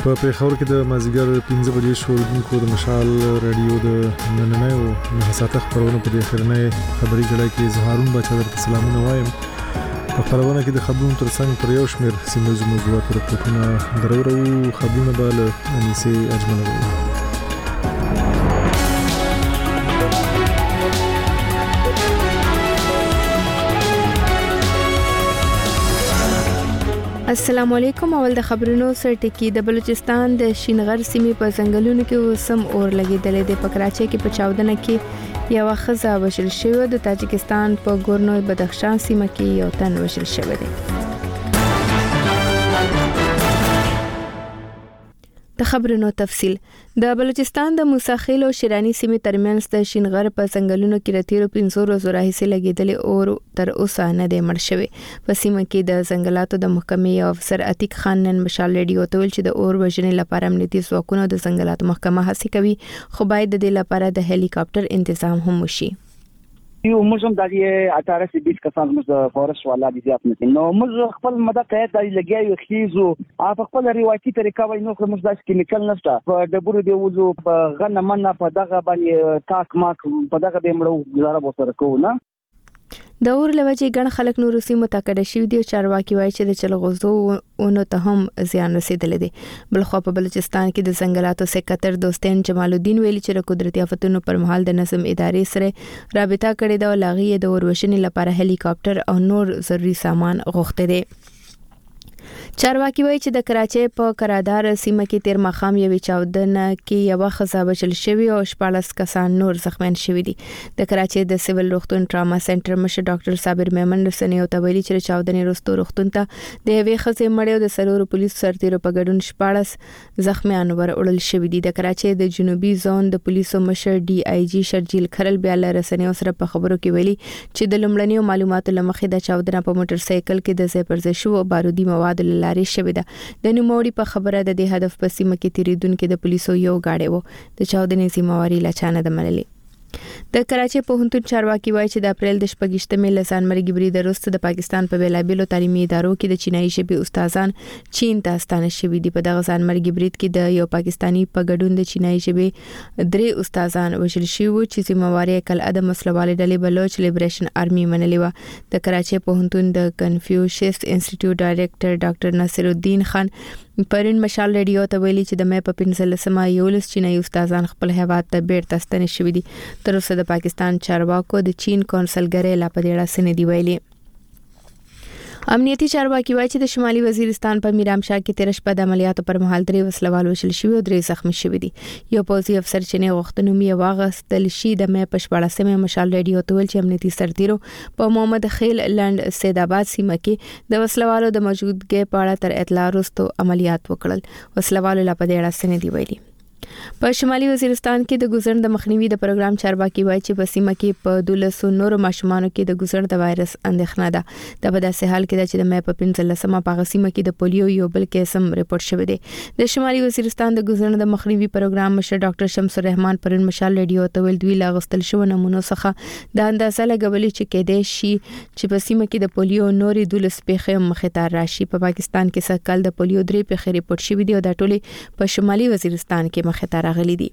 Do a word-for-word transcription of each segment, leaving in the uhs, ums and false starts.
په پیښور کې د مازیګر پنځه بجې شوړونکو د مشال رادیو د نننۍ او نهساته خبرونه په دې خبرنه خبري غړای کې زهارون بچا درته سلامونه وایم. په خبرونه کې د خبرونو ترڅنګ پر یو شمېر سیمه موضوعات راپورټونه درورو خبرونه به له انیسه اجمل السلام علیکم. اول د خبرونو سره ټکی د بلوچستان د شینغر سیمې په ځنګلونو کې وسم اور لګیدلې د پکراچي کې په چاودنه کې یو خزا وشل شوی. د تاجکستان په ګورنو بدخشان سیمه کې یو تن وشل شوی دی. د خبرونو تفصيل. د بلوچستان د موساخیل او شیرانی سیمې ترمنځ د شینغر په ځنګلونو کې راتیرو پنځو ورځو راهیسې لګیدلې اور تر اوسه نه دی مړ شوی. په سیمه کې د ځنګلاتو د محکمې افسر عتیق خان نن مشال ریډیو ته ویل چې د اور وژنې لپاره امنیتي ځواکونه د ځنګلاتو محکمه هڅه کوي، خو باید د دې لپاره د هلیکاپټر تنظیم هم وشي. یو موږ هم د اټاره سي بیس کسان موږ د فورست والا دي ځات نه نو موږ خپل مده قید دی لګیایو خيزو په خپل روایتي طریقه وای نو موږ د کیمیکل نشته په ډبرو دی وځو په غنمنه په دغه باندې تاک ماک په دغه به مړو گزاره وسره کوو نه. د اور لوجې ګڼ خلک نور سیمو ته کډه شوی دي او چارواکي وایي چې د چلغوزو اونو ته هم زیان رسیدلی دی. بل خو په بلوچستان کې د ځنګلاتو سکرټر دوستین جمال الدین ویلي چې د قدرتي آفتونو پر مهال د نظم ادارې سره رابطه کړې ده او لاغي د اور وژنې لپاره هلیکاپټر او نور ضروري سامان غوښته دي. چارواکي وایي چې د کراچۍ په کرادار سیمه کې تیر مخام یوې چاودنه کې یو خزا وژل شوی او شپږ کسان نور زخمیان شوی دي. د کراچۍ د سیویل روغتون ټراما سنټر مشر ډاکټر صابر میمن رسنی او تویلي چې چاودنې وروسته روغتون ته د یوې خزې مړ او د سرورو پولیسو سرتیرو په ګډون شپږ زخمیان ورول شوی دي. د کراچۍ د جنوبي زون د پولیسو مشر ډي آی جی شرجیل خرل بیا له رسنی سره په خبرو کې ویلي چې د لمړنیو معلوماتو لمخې د چاودنه په موټر سایکل کې د ځای پر ځای شو بارودي مواد لارې شوی ده. د نوموړي په خبره د دې هدف په سیمه کې تیریدونکو د پولیسو یو گاډي وو د چاودنې ذمہواری لچانه د منلې. د کراچۍ پوهنتون چارواکي وایي چې د اپریل د شپږشتمې لسان مرګ بریده وروسته د پاکستان په بیلابیلو تعلیمي ادارو کې د چینایي ژبې استادان چین ته ستانه شوي دي. په دغه ځان مرګ برید کې د یو پاکستانی په ګډون د چینایي ژبې درې استادان وژل شوي چې ذمہواری کل ادم مسلوالې ډلې بلوچ لیبریشن آرمي منلې و. د کراچۍ پوهنتون د کنفیوشس انسټیټیوټ ډایریکټر ډاکټر ناصر الدین خان پرین مشال ریډیو ته ویلي چې د مې په پنځلسمه یولس چینایي استادان خپل هیواد ته بیرته ستنه شوي دي. تر اوسه د پاکستان چارواکو د چین کونسلګری لا په دې اړه څه نه دی ویلي. امنیتي چارواکي وایي چې د شمالي وزیرستان په میرامشاه کې تیر شپه د عملیاتو پر مهال درې وسلوال وشل شوی او درې زخمی شوی دي. یو پوځي افسر چې نه غوښتنو می واغستل شي د مې په شپږمه مشال ریډیو ته ویل چې امنیتي سرتیرو په محمد خیل لند سید آباد سیمه کې د وسلوالو د موجودګۍ په اړه تر اطلاع وروسته عملیات وکړل. وسلوالو لا په دې اړه څه نه دی ویلي. په شمالي وزیرستان کې د ګوزن د مخنیوي د پروګرام چارواکي وایي چې په سیمه کې په دولسو نور ماشومانو کې د ګوزن د وایرس اندېښنه ده. دا په داسې حال کې ده چې د مې په پنځلسمه په سیمه کې د پولیو یو بل کیس هم ریپورت شوی دی. د شمالي وزیرستان د ګوزن د مخنیوي پروګرام مشر ډاکټر شمس الرحمن پرون مشال ریډیو ته ویل دوی لاغستل شو نمونه څخه د اندازه لګولې چې کېدې شي چې په سیمه کې د پولیو نوري دولس پیښې مخه راشي. په پاکستان کې سکهال د پولیو درې پیښې ریپورت شوې دي او د ټولي په شمالي وزیرستان کې مخه راغلي دي.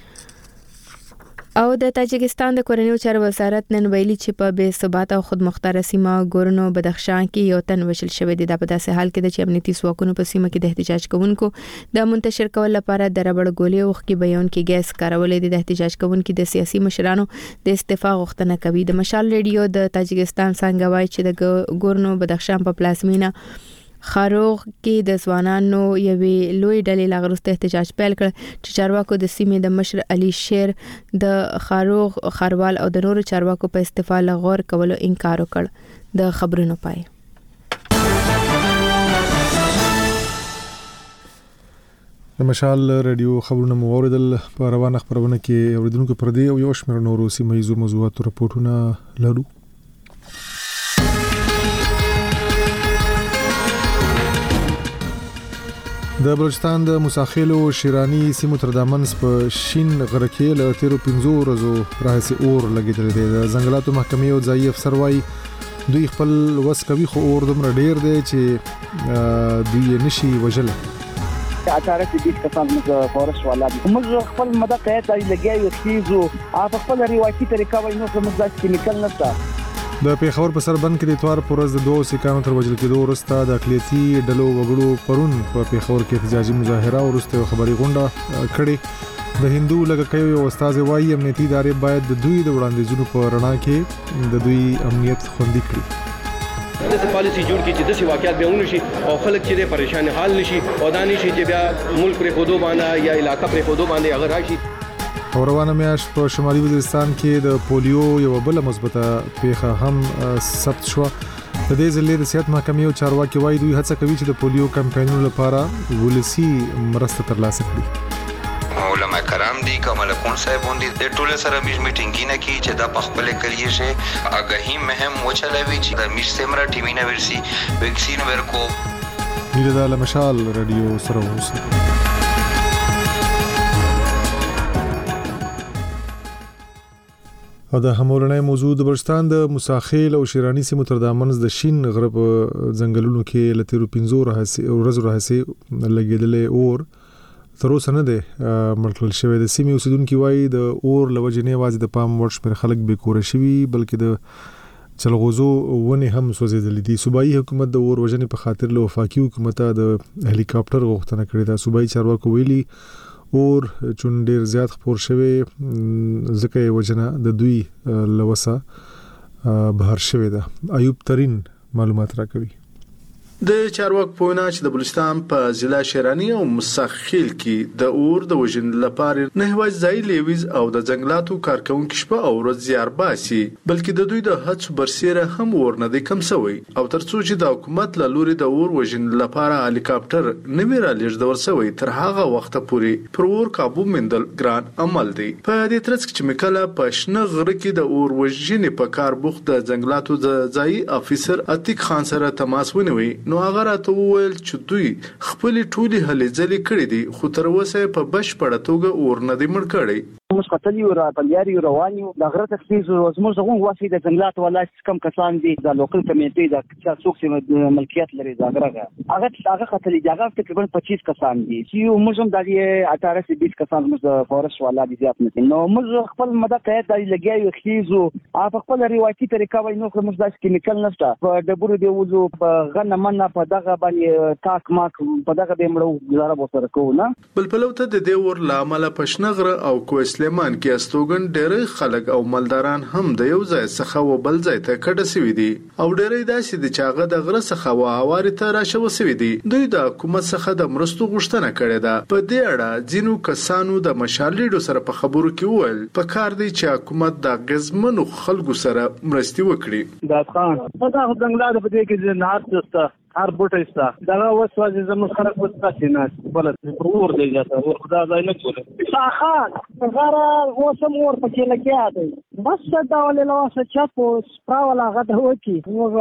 او د تاجکستان د کورنیو چارو وزارت نن ویلي چې په بې ثبات او خودمختار سیمه ګورنو بدخشان کې یو تن وشل شوی دی. دا په داسې حال کې د چې امنیتي ځواکونو په سیمه کې د احتجاج کوونکو د منتشر کول لپاره د ربړ ګولې او خکې بیان کې ګیس کارولې دي. د احتجاج کوونکو د سیاسي مشرانو د استعفا غوښتنه کوي. د مشال ریډیو د تاجکستان څنګه وایي چې د ګورنو بدخشان په پلازمینه خاروغ کې د ځوانانو یوې لوی ډلې لاغرسته احتجاج پیل کړ چې چارواکو د سیمې د مشر علي شیر د خاروغ خاروال او د نورو چارواکو په استعفا لغور کولو انکار وکړ. د خبرونو پای د مشال رادیو خبرونه مو اوریدل. په روانه خبرونه کې اوریدونکو پر دې او یو شمېر نورو سیمه ییزو موضوعاتو راپورټونه لرو. د بلوچستان د موساخیل او شیرانی سیمو تر دمنځ په شین غره کې له تیرو پنځو ورځو راهیسې اور لګیدل دی. د ځنګلاتو محکمې او ځایي افسر وايي دوی خپل وس کوي خو اور دومره ډیر دی چې دوی نشي وژل. اٹھارہ سے بیس کسان موږ فورست والا دي موږ خپل مده قید دی لګیایو خېزو په خپل روایتي طریقه وای نو موږ د کیمیکل نشته د پیښور په سربند کې د اتوار پر ورځ د دوه سکانو تر وجل کېدو وروسته د اقلیتي ډلو وګړو پرون په پیښور کې احتجاجي مظاهره وروسته خبري غونډه کړې د هندو لګکیو یو استاد وایي امنیتي ادارې باید د دوی د وړاندیزونو په رڼا کې د دوی امنیت خوندي کړي د پالیسي جوړ کړي چې د واقعیت به ونشي او خلک چې پریشان حال نشي او دانی شي چې بیا ملک پر خودو باندې یا علاقې پر خودو باندې اگر راشي. روانه میاشت په شمالي وزیرستان کې د پولیو یو بل مثبته پیښه هم ثبت شو. د دې ځلې د صحت محکمې او چارواکي وایي دوی هڅه کوي چې د پولیو کمپاینونو لپاره ولسی مرسته ترلاسه کړي. علماء کرام دي کمال کون صاحب باندې د ټوله سره میج میټینګ نه کی چې دا په خپل کلیه شه اگهی مهم وچلوي چې د میج سیمرا ټیمینه ورسي ویکسین ورکو. میره د لمشال رادیو سره اوسه. او د همورنۍ موضوع د بلوچستان د مساخیل او شیرانی سیمو تر دامنځ د شین غرب ځنګلونو کې لتیرو پنځو ورځو راهسي لګیدلې اور تر اوسه نه ده مړکل شوی. د سیمې اوسیدونکو وایي د اور لوجې نه واځي د پام ورش پر خلک به کور شوی بلکې د چلغوزو ونه هم سوځیدلې دي. صوبایي حکومت د اور وجنې په خاطر له وفاقي حکومت د هلیکاپټر غوښتنه کړې ده. صوبایي چارواکو ویلي اور چون ډیر زیات خپور شوی ځکه وجنه د دوی لوسه بهر شوی ده. ایوب ترين معلومات راکوي. د چارواک پوینا چې د بلوچستان په ضلع شیرانی او مساخیل کې د اور د وژن لپاره نه هواج ځای لیویز او د ځنګلاتو کارکونکو شپه او ورځ زیار باسي بلکې د دوی د هڅو برسیره هم ور نه دي کم سوی او ترڅو چې د حکومت له لوري د اور وژن لپاره هلیکاپټر نوی را لېږدول شوی تر هغه وخت پورې پر اور قابو مندل ګران عمل دی. په دې ترڅ کې مکله په شنه غره کې د اور وژنې په کار بوخت د ځنګلاتو د ځای افیسر عتیق خان سره تماس ونیوي نو هغه راته وویل چې دوی خپل ټولي هلې ځلې کړې دي خو تر اوسه په بشپړه توګه اور نه دی مړ کړی. موږ قتلی او راپلیاري رواني د غره تخصیص زموږ غوښ واسي د جنگلات ولا کم کسان دي د لوکل کمیټې د چې څوک چې ملکیت لري دا غره هغه هغه قتلی جګه تقریبا پچیس کسان دي چې موږ هم د اٹھارہ سے بیس کسان موږ د فورست والا دي زیات نه نو موږ خپل مده قید دی لګیایو خېزو په خپل روایتي طریقه وای نو موږ د کیمیکل نشته په ډبرو دی وځو په غنه منه په دغه باندې تاک ماک په دغه به مړو گزاره وسره کوو نه بل پلوته د دې ور لامل پښنغره او کوس سلیمان کې استوګن ډېر خلک او مالداران هم د یو ځای څخه و بل ځای ته کډه سوي دي او ډېر داسې د چاغه د غره څخه و هواري ته راشه وسوي دي. دوی د حکومت څخه د مرستو غوښتنه کړې ده. په دې اړه ځینو کسانو د مشالېډو سره په خبرو کې وویل په کار دی چې حکومت د غزمنو خلکو سره مرستي وکړي. دا ځان په دغه ځنګلات په دې کې نه هڅه هر بوټی ستا دغه وسوځي زموږ خلک وسپاسي نه بل ور دی ځاته ور خدا ځای نه کوله شاخان غره وسم ور پکې لګیا دی بس دا ولې له واسه چاپو سپراولا غته وکی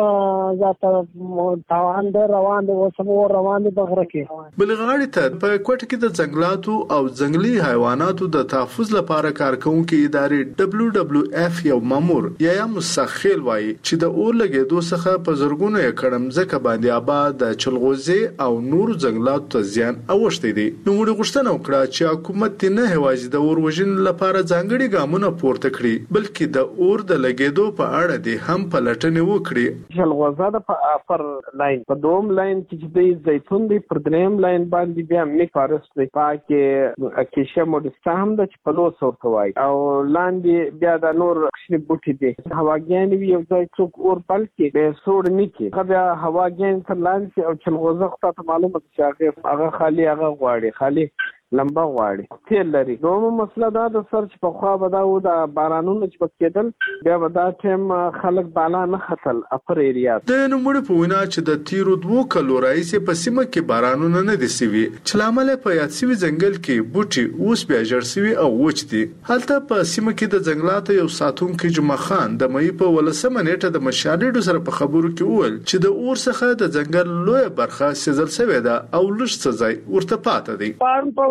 موږ ځاته تاوان دی روان دی وسم ور روان دی بغره کې بل غاړي ته په کوټه کې د ځنګلاتو او ځنګلي حیواناتو د تحفظ لپاره کارکونکو ادارې دبليو دبليو اف یو مامور یا مسخیل وایي چې د اور لګېدو څخه په زرګونو کړم ځکه باندې د چلغوزي او نور ځنګلاتو ته زیان اوښتي دي. نو موږ غوښتنه وکړه چې حکومت نه هواجي د اور وژن لپاره ځانګړي ګامونه پورته کړي بلکې د اور د لګېدو په اړه دي هم پلټنې وکړي. چلغوزه د پر لاین په دوم لاین کې چې د زیتون دی پر دریم لاین باندې بیا مې فارست دی پاکه اکیشه مودستا هم د چپلو سورته وای او لاندې بیا د نور شنه بوټي دي هواګان وی یو ځای څوک اور بلکې به سور نه کی بیا هواګان لاندې او چلغوزه خو ته معلومه چې هغه خالی هغه غواړي خالی لمبا غواړي تیل لري. دومره مسله دا د سر چې په خوا به دا و د بارانونو چې پکېدل بیا به دا ټیم خلک بالا نه ختل اپر ایریا د نوموړي په وینا چې د تیرو دوو کلو راهیسې په سیمه کې بارانونه نه دي سوي چې لامل په یاد سوي ځنګل کې بوټي اوس بیا جوړ سوي او وچ دي. هلته په سیمه کې د ځنګلاتو یو ساتونکي جمعه خان د مې په ولسمه نیټه د مشالېډو سره په خبرو کې وویل چې د اور څخه د ځنګل لوی برخه سېزل شوې ده او لږ څه ځای ورته پاتې دی.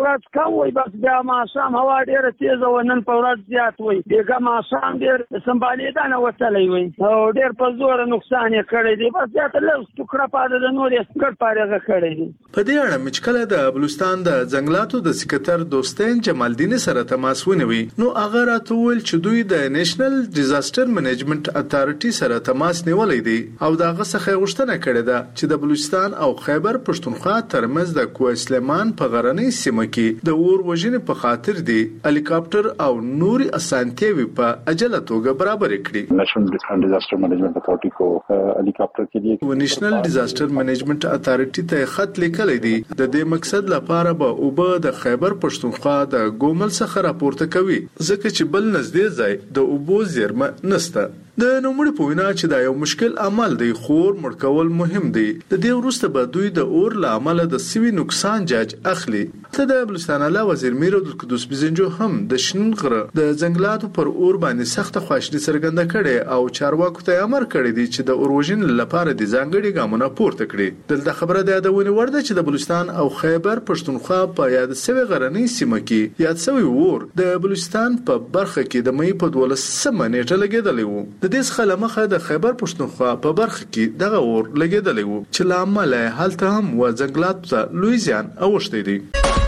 ورځ کم وي بس بیا ماښام هوا ډېره تیزه وه نن په ورځ زیات وي بېګا ماښام ډېر سنبالېدا نه وتلی وي او ډېر په زوره نقصان یې کړی دی بس زیاته لږ ټوکړه پاته د نور یې ګډ پارېغه کړی دی. په دې اړه مې چې کله د بلوچستان د ځنګلاتو د سکرتر دوستین جمالدین سره تماس ونیوي نو هغه راته وویل چې دوی د نیشنل ډیزاستر منیجمنت اتارټي سره تماس نیولی دی او د هغه څخه غوښتنه کړې ده چې د بلوچستان او خیبر پښتونخوا ترمنځ د کوه سلیمان په غرنۍ سیمه کې د اور وژنې په خاطر دی هلیکاپټر او نوري اسانتیاوي په عجله توګه برابر کړي. نیشنل ډیزاستر منیجمنٹ اتارټي کو هلیکاپټر کې دی و نیشنل ډیزاستر منیجمنٹ اتارټي ته خط لیکلی دی د دې مقصد لپاره به اوبه د خیبر پښتونخوا د ګومل څخه راپورته کوي ځکه چې بل نږدې ځای د اوبو زیرمه نشته. د نوموړي په وینا چې دا یو مشکل عمل دی خو مړ کول مهم دی. د دې وروسته به دوی د اور له امله د سوي نقصان جاج اخلي. ته د بلوچستان اعلی وزیر میر عبدالقدوس بزنجو هم د شنن غره د ځنګلاتو پر اور باندې سخت خواشنی څرګنده کړي او چارواکو ته امر کړی دی چې د اور وژنې لپاره د ځانګړي ګامونه پورته کړي. دلته خبره ده د ونی ورده چې د بلوچستان او خیبر پښتونخوا په یاد سوي غرنۍ سیمه کې یاد سوي اور د بلوچستان په برخه کې د مې په دولسمه نیټه لګیدلی وو. د دې څخه لمخه د خیبر پښتونخوا په برخه کې دغه اور لګیدلی وو چې له امله هلته هم و ځنګلاتو ته لوی زیان اوښتی دی.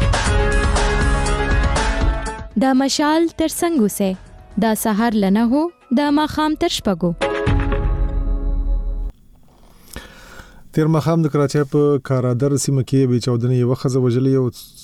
دا مشال تر څنګه سه دا سحر لنه هو دا ماخام تر شپږو. تیر ماخام د کراچۍ په کارادر سیمه کې به چودنې یو خزه وجلې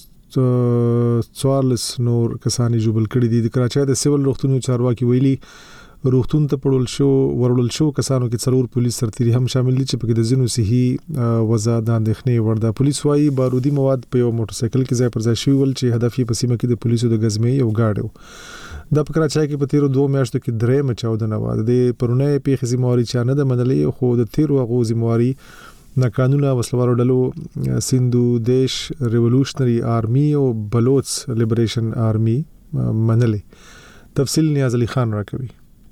او څوارلس نور کسانی جوبل کړي دي. د کراچۍ د سیول روغتونو چارواکي ویلي روغتون ته پړول شو ورول شو کسانو کې څلور پولیس سرتيري هم شامل دي چې په کې د زینو صحي وضع د اندېښنې وړ ده. پولیس وايي بارودي مواد په یو موټر سایکل کې ځای پر ځای شوی ول چې هدف یې په سیمه کې د پولیسو د غزمې یو گاډ و. د کراچۍ کې په تیرو دوه میاشتو کې درې مچاودنه و. د پرونه پیښې ذمہواری چا نه د منلې خو د تیرو غو ذمہواری ناقانونه وسلوارو ډلو سندو دیش ریولوشنری آرمی او بلوچ لیبریشن آرمی منلې. تفصیل نیاز علي خان راکوي.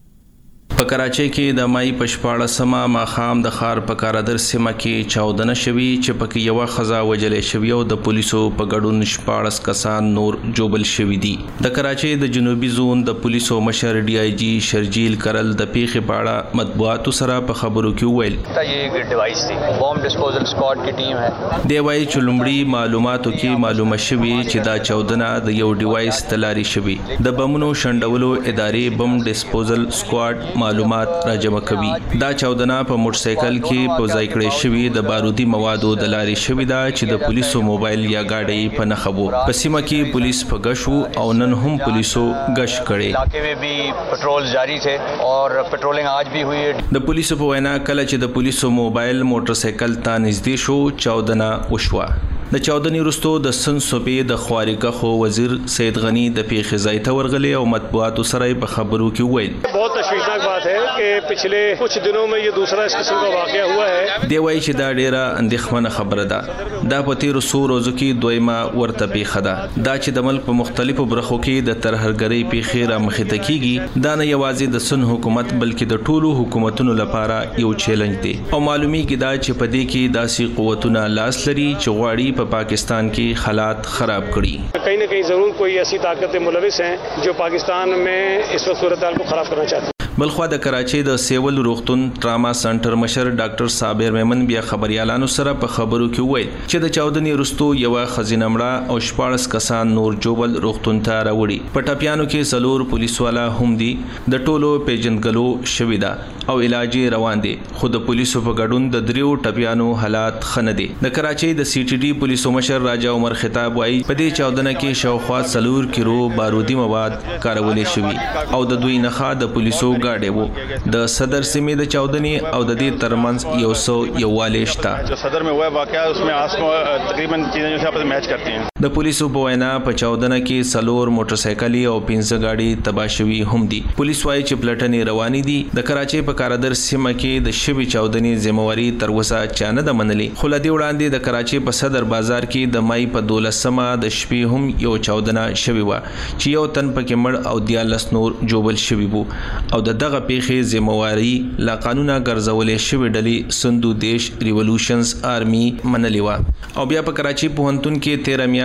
په کراچۍ کې د مای پښپاړه سما ماخام د خار په کارادر سیمه کې چاودنه شوی چې پکې یو خزا وجلې شوی او د پولیسو په ګډون شپاړس کسان نور جوبل شوی دي. د کراچۍ د جنوبي زون د پولیسو مشر ډي آی جی شرجیل کرل د پیښې په اړه مطبوعاتو سره په خبرو کې ویل دا یو ډیوایس دی بم ډسپوزل سکواډ کی ټیم ہے. دی وايي چې لومړی معلوماتو کې معلومه شوی چې دا چاودنه د یو ډیوایس تلاري شوی د بمونو شندولو ادارې بم ډسپوزل سکواډ معلومات راجمع کوي. دا چاودنه په موټر سایکل کې په ځای کړې شوی د بارودي موادو د لارې شوی دا چې د پولیسو موبایل یا گاډي په نخبو. په سیمه کې پولیس په غشو او نن هم پولیسو غش کړي. علاقې में भी पेट्रोल जारी थे और पेट्रोलिंग आज भी हुई है. د پولیسو په وینا کله چې د پولیسو موبایل موټر سایکل ته نږدې شو چاودنه وشوه. د چاودنې وروسته د سن صوبې د خوارګخو وزیر سید غنی د پیښې ځای ته ورغلی او مطبوعاتو سره په خبرو کې ویل बहुत तशवीशनाक बात है कि पिछले कुछ दिनों में ये दूसरा इस किस्म का वाकया हुआ है. دی وايي چې دا ډیره اندېښمنه خبره ده. دا په تیرو څو ورځو کې دویمه ورته پیښه ده. دا چې د ملک په مختلفو برخو کې د ترهګرۍ پیښې را مخې ته کیږي دا نه یوازې د سن حکومت بلکې د ټولو حکومتونو لپاره یو چیلنج دی او معلومیږي دا چې په دې کې داسې قوتونه لاس لري چې غواړي په پاکستان کې حالات خراب کړي. कहीं न कहीं जरूर कोई ऐसी ताकतें मुलविस हैं जो पाकिस्तान में इस वक्त सूरत हाल को खराब करना चाहती हैं. بلخوا د کراچۍ د سیول روغتون ټراما سنټر مشر ډاکټر صابر میمن بیا خبريالانو سره په خبرو کې وویل چې د چاودنې وروسته یو خزینه مړه او شپاړس کسان نور جوبل روغتون ته راوړي. په ټاپیانو کې سلور پولیس والا هم دي. د ټولو پیژندګلو شوی ده او علاج روان دي خو د پولیسو په ګډون د دریو ټاپیانو حالات خنه دي. د کراچۍ د سی ټي ډي پولیسو مشر راجا عمر خطاب وايي په دې چاودنه کې شاوخوا سلور کیلو بارودي مواد کارولې شوی او د دوی نخا د پولیسو गाड़े वो द सदर सिमी द चौदनी और द दी तरमंस योसो यवालेशता जो सदर में हुआ है वाकया उसमें आसपास तकरीबन चीजें जो आपस में मैच करती हैं. د پولیسو په وینا په چاودنه کې سلور موټر سایکل او پنځه گاډي تباشوي هم دي. پولیس وايي چې پلټنې روانې دي. د کراچۍ په کارادر سیمه کې د شوی چاودنې ذمہواری تر اوسه چانه د منلې. خو لدی وړاندې د کراچۍ په صدر بازار کې د مای په دولسمه د شپې هم یو چاودنه شوی و چې یو تن پکې مړ او دیالس نور جوبل شوی وو او د دغه پیښې ذمہواری لا قانونا ګرځولې شوی ډلې سندو دیش ریولوشنز آرمی منلې و. او بیا په کراچۍ پوهنتون کې تیرہ میاشتې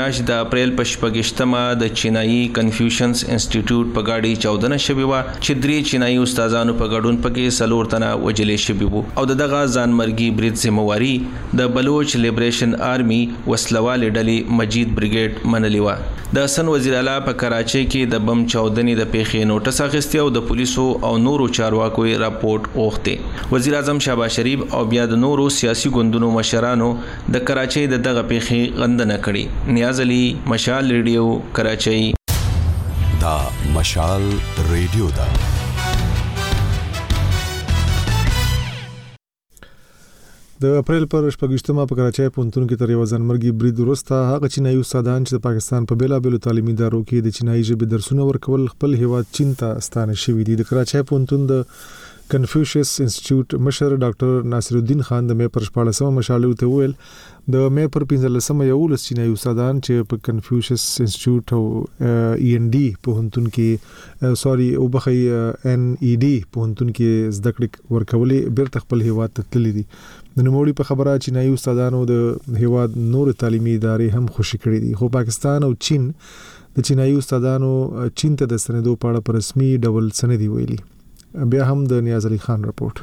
میاشت د اپریل په شپږشتمه د چینایي کنفیوشنز انسټیټیوټ په گاډي چودنه شوی و چې درې چینایي استادانو په ګډون پکې سلور تنه وجلې شوی وو او دغه ځانمرګي برید ذمہواری د بلوچ لیبریشن آرمي وسلوال ډلې مجید بریګیډ منلی و. د سن وزیر اعلی په کراچۍ کې د بم چودنې د پیښې نوټس اخیستی او د پولیسو او نورو چارواکو راپورټ اوغته. وزیر اعظم شهباز شریف او بیا د نورو سیاسي ګوندونو مشرانو د کراچۍ د دغه پیښې غندنه کړې. نیاز علي، مشال ریډیو، کراچۍ. دا مشال ریډیو دا د اپریل پر شپږشتمه په کراچۍ پونتون کې تر یو ځانمرګي برید وروسته هغه چینایي استادان چې د پاکستان په بیلابېلو تعلیمي ادارو کې د چینایي ژبې درسونه ورکول خپل هیواد چین ته ستانه شوي دي. د کراچۍ پونتون د کنفیوشس انسټیټیوټ مشر ډاکټر ناصر الدین خان د مې پر شپاړسمه مشاله ته ویل د مې پر پنځلسمه یولس چینایي استادان چې په کنفیوشس انسټیټیوټ او ای ان ډي پوهنتون کې سوري او بخي ان ای ډي پوهنتون کې زده کړې ورکولې بیرته خپل هیواد ته تللي دي. د نوموړي په خبره چینایي استادانو د هیواد نور تعلیمي ادارې هم خوشي کړې دي، خو پاکستان او چین د چینایي استادانو چین ته د سندو په اړه په رسمي ډول سندې ویلي. بیا هم د نیاز علي خان رپورټ.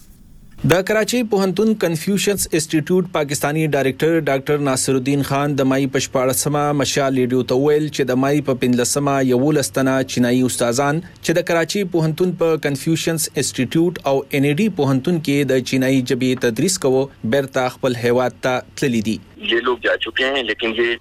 د کراچۍ پوهنتون کنفیوشنز انسټیټیوټ پاکستانی ډایریکټر ډاکټر ناصر الدین خان د مای په شپاړسمه مشال ریډیو ته ویل چې د مای په پنځلسمه یولس تنه چینایي استادان چې د کراچۍ پوهنتون په کنفیوشنز انسټیټیوټ او ان ای ډي پوهنتون کې د چینایي ژبې تدریس کوو بیرته خپل هیواد ته تللي دي. ये लोग जा चुके हैं लेकिन ये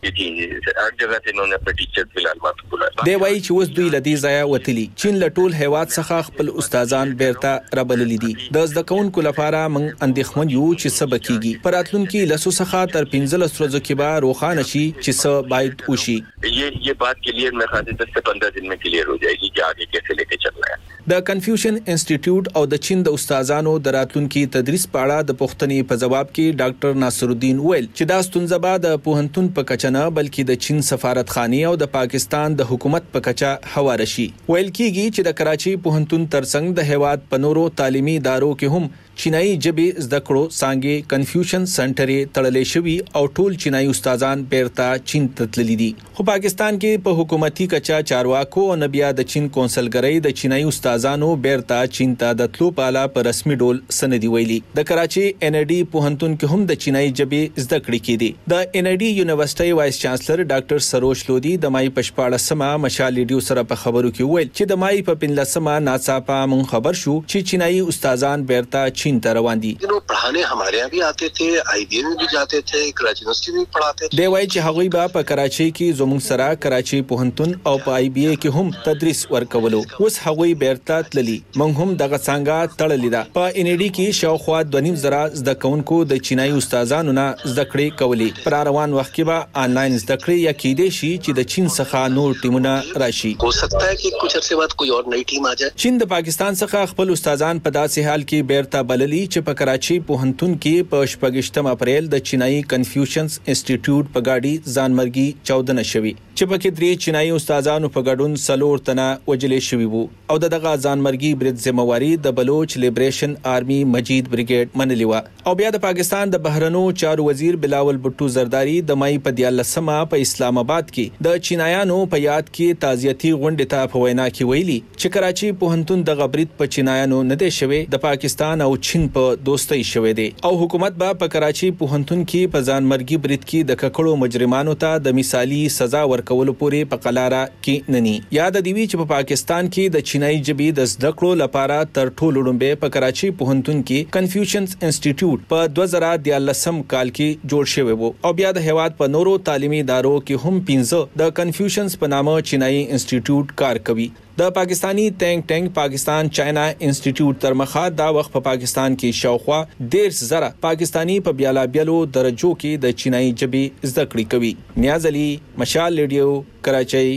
हर जगह से इन्होंने अपने टीचर फिलहाल बात बुलाया. دی وایي چې اوس دوی لدی ځای وتلی چین له ټول هیواد څخه خپل استادان بیرته رابللي دي. د زده کوونکو لپاره موږ اندېښمن یو چې څه به کیږي. په راتلونکي لسو څخه تر پنځلس ورځو کې به روښانه شي چې څه باید وشي. ये ये बात क्लियर मैं खाते दस से पंद्रह दिन में क्लियर हो जाएगी कि आगे कैसे लेके चलना है. د کنفیوشن انسټیټیوټ او د چین د استادانو د راتلونکي تدریس په اړه د پوښتنې په جواب کې ډاکټر ناصر الدین ویل چې دا ستونزه به د پوهنتون په کچه نه بلکې د چین سفارتخانه او د پاکستان د حکومت په کچه هواره شي. ویل کیږي چې د کراچۍ پوهنتون ترڅنګ د هیواد په نورو تعلیمي ادارو کې هم چینایي ژبې زده کړو څانګې کنفیوشن سنټر تړلې شوی او ټول چینایي استادان بیرته چین ته تللي دي. خو پاکستان کې په حکومتي کچه چارواکو او نبیا د چین کونسلګرۍ د چینایي استادانو بیرته چین ته د تلو په اړه په رسمي ډول سندې ویلي. د کراچۍ ان ای ډي پوهنتون کې هم د چینایي ژبې زده کړې کېدي. د ان ای ډي یونیورسيټي وایس چانسلر ډاکټر سروش لودي د مای په شپاړسمه مشال ریډیو سره په خبرو کې ویل چې د مای په پنځلسمه ناڅاپه مون خبر شو چې چینایي استادان بیرته چین ته روان دي. वो पढ़ाने हमारे यहाँ भी आते थे, आई बी एम में भी जाते थे, कराची यूनिवर्सिटी में पढ़ाते थे. دی وایي چې هغوی به په کراچۍ کې زموږ سره کراچۍ پوهنتون او په آی بی ای کې هم تدریس ورکولو. اوس هغوی بیرته تللي. موږ هم دغه څنګه تړلې ده. په ان ای ډي کې شاوخوا دوه نیم زره زده کوونکو د چینایي استادانو نه زده کړې کولې. پر روان وخت کې به آنلاین زده کړې یا کېدې شي چې د چین څخه نور ټیمونه راشي. हो सकता है कि कुछ अरसे बाद कोई और नई टीम आ जाए. چین د پاکستان څخه خپل استادان په داسې حال کې بیرته بللي چې په کراچۍ پوهنتون کې په شپږشتم اپریل د چینایي کنفیوشنز انسټیټیوټ په گاډي ځانمرګي چودنه شوی چې پکې درې چینایي استادانو په ګډون سلور تنه وجلې شوی وو او دغه ځانمرګي برید ذمہواری د بلوچ لیبریشن آرمي مجید بریګیډ منلی و. او بیا د پاکستان د بهرنو چارو وزیر بلاول بټو زرداری د مای په دیارلسمه په اسلام آباد کې د چینایانو په یاد کې تعزیتي غونډه ته په وینا کې ویلي چې کراچۍ پوهنتون د غبرید په چینایانو نه دی شوی، د پاکستان او چین په دوستۍ شوی دی او حکومت به په کراچۍ پوهنتون کې په ځانمرګي برید کې د ککړو مجرمانو ته د مثالی سزا ورکولو پورې په قلاره کې نني. یاد دی چې په پاکستان کې د چینایي ژبې د زده کړو لپاره تر ټولو لومړی په کراچۍ پوهنتون کې کنفیوشنز انسټیټیوټ په دوه زره دیارلسم کال کې جوړ شوی وو او بیا د هیواد په نورو تعلیمي ادارو کې هم پنځه د کنفیوشنز په نامه چینایي انسټیټیوټ کار کوي. د پاکستانی تینک ټینک پاکستان چاینا انسټیټیوټ تر مخه دا وخت په پاکستان کې شاوخوا ډیر زره پاکستانی په بیالا بیلو درجو کې د چینایي ژبې زده کړې کوي. نیاز علي، مشال ریډیو، کراچۍ.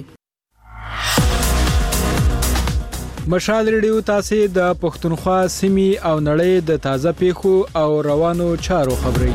مشال ریډیو تاسو د پښتونخوا سیمې او نړۍ د تازه پیښو او روانو چارو خبري.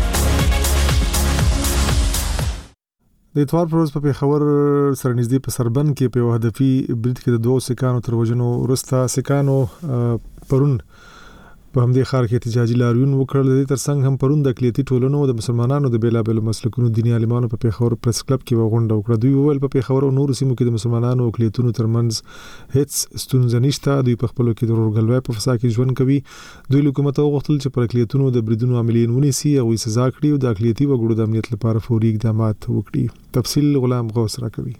د اتوار پروز په پیښور سره نږدې په سربن کې په هدفي برید کې د دوه سکانو تر وژنو وروسته سکانو پرون په همدې ښار کې احتجاجي لاریون وکړل. د دې ترڅنګ هم پرون د اقلیتي ټولنو د مسلمانانو د بیلابېلو مسلکونو دیني عالمانو په پیښور پریس کلب کې غونډه وکړه. دوی وویل په پیښور او نورو سیمو کې د مسلمانانو او اقلیتونو ترمنځ هیڅ ستونزه نشته. دوی په خپلو کې د ورورګلوۍ په فضا کې ژوند کوي. دوی له حکومت وغوښتل چې پر اقلیتونو د بریدونو عاملین ونیسي او یې سزا کړي او د اقلیتي وګړو د امنیت لپاره فوري اقدامات وکړي. تفصیل غلام غوث راکوي.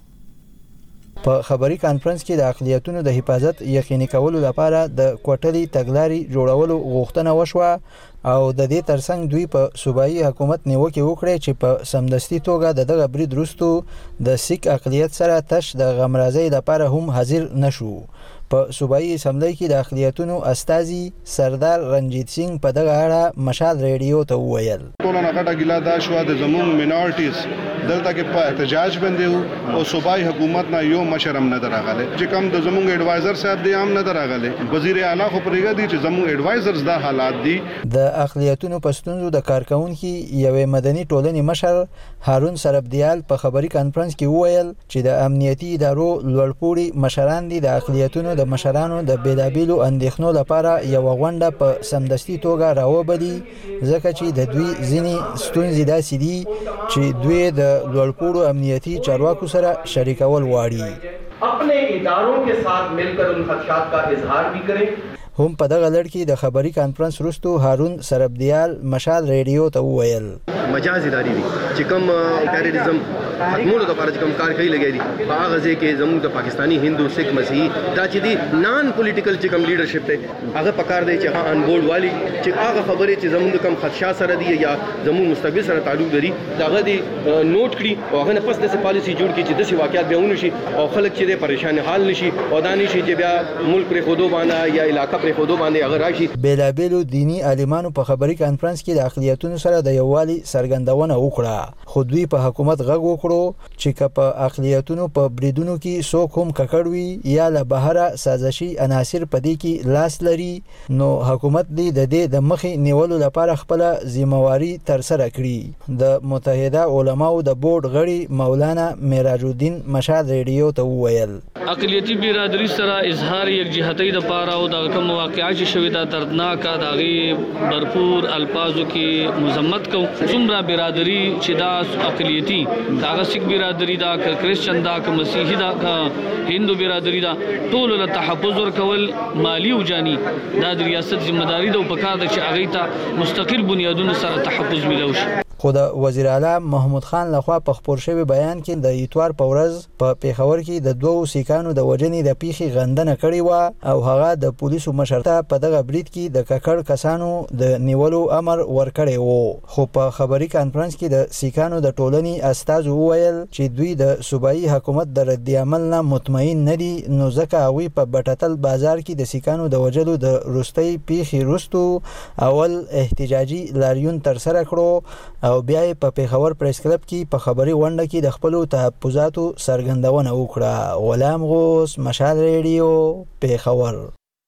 په خبري کانفرنس کې د اقلیتونو د حفاظت یقیني کولو لپاره د کوټلي تګلاري جوړولو غوښتنه وشوه او د دې ترڅنګ دوی په صوبایي حکومت نیوکه وکړه چې په سمدستي توګه د دغه برید وروسته د سیک اقلیت سره تش د غمرازۍ لپاره هم حاضر نشو. په صوبایي اسمبلی کې د اقلیتونو استازي سردار رنجیت سنگ په دغه اړه مشال ریډیو ته وویل ټول نه غټه ګیلا دا شو د زموږ مینورټیز دلته کې په احتجاج باندې او صوبایي حکومت نه یو مشرم نه دراغله چې کوم د زموږ ایڈوایزر صاحب دی هم نه دراغله. وزیر اعلی خو پرېږه دي چې زموږ ایڈوایزرز دا حالات دي. د اقلیتونو پښتونزو د کارکونکو یوې مدني ټولنې مشر هارون سربدیال په خبري کانفرنس کې وویل چې د امنیتي ادارو لوړپوړي مشران دي د اقلیتونو د مشرانو د بیلابیلو اندېښنو لپاره یو غونډه په سمدستي توګه راوبدي ځکه چې د دوی ځینې ستونزې داسې دي چې دوی د لوړپوړو امنیتي چارواکو سره شریکول غواړي. اپنے اداروں کے ساتھ مل کر ان خدشات کا اظہار بھی کریں. هم په دغه لړ کې د خبري کانفرنس وروسته هارون سربدیال مشال ریډیو ته وویل مجاز اداري دي چې کوم ټیرریزم ختمولو لپاره چې کوم کار کوي لګي دي په هغه ځای کې زموږ د پاکستانی هندو سکھ مسیحي دا چې دي نان پولیټیکل چې کوم لیډرشپ ته هغه پکار دی چې هغه ان بورډ والی چې هغه خبرې چې زموږ کوم خدشات سره دي یا زموږ مستقبل سره تعلق لري دا هغه دي نوٹ کړي او هغه نه پس د پالیسی جوړ کړي چې د سی واقعیت به ونشي او خلک چې پریشان حال نشي او دا نشي چې بیا ملک پر خودو باندې یا علاقہ پر خودو باندې هغه راشي. بیلابیلو دینی عالمانو په خبري کانفرنس کې د اقلیتونو سره د یووالي څرګندونه وکړه. خو دوی په حکومت غږ وکړو چې په اقلیتونو په بریدونو کې څوک هم ککړوي یا له بهره سازشي عناصر په دې کې لاس لري نو حکومت دې د دې د مخې نیولو لپاره خپل ذمہواری تر سره کړي. د متحده علماو د بورډ غړي مولانا معراج الدین مشال ریډیو ته وویل اقلیتی برادری سره اظهار یکجهتۍ د پاره او د کوم واقعات چې شوی دا دردناک داغي भरपूर الفاظو کې مذمت کو. څومره برادری چې دا اقلیتی دا سیک برادری دا کرسچن دا مسیحي دا هندو برادری دا ټول له تحفظ ورکول مالی او جانی دا د ریاست ذمہ داری ده او پکار ده چې هغه ته مستقل بنیادونو سره تحفظ ملوي شي. خو د وزیر اعلی محمود خان لخوا په خبر شوی بیان کې د اتوار په ورځ په پیښور کې د دوو سیکانو د وجنې د پیښې غندنه کړې و او هغه د پولیسو مشرته په دغه برید کې د ککړ کسانو د نیولو امر ورکړی و. خو په خبري کانفرنس کې د سیکانو د ټولنې استاد وویل چې دوی د صوبایي حکومت د رد عمل نه مطمئن نه دي نو ځکه هغوی په بټتل بازار کې د سیکانو د وجلو د روستۍ پیښې وروسته اول احتجاجي لاریون ترسره کړو او بیا په پیښور پریس کلب کې په خبري غونډه کې د خپل تحفظاتو څرګندونه وکړه. غلام غوث مشال ریډیو پیښور.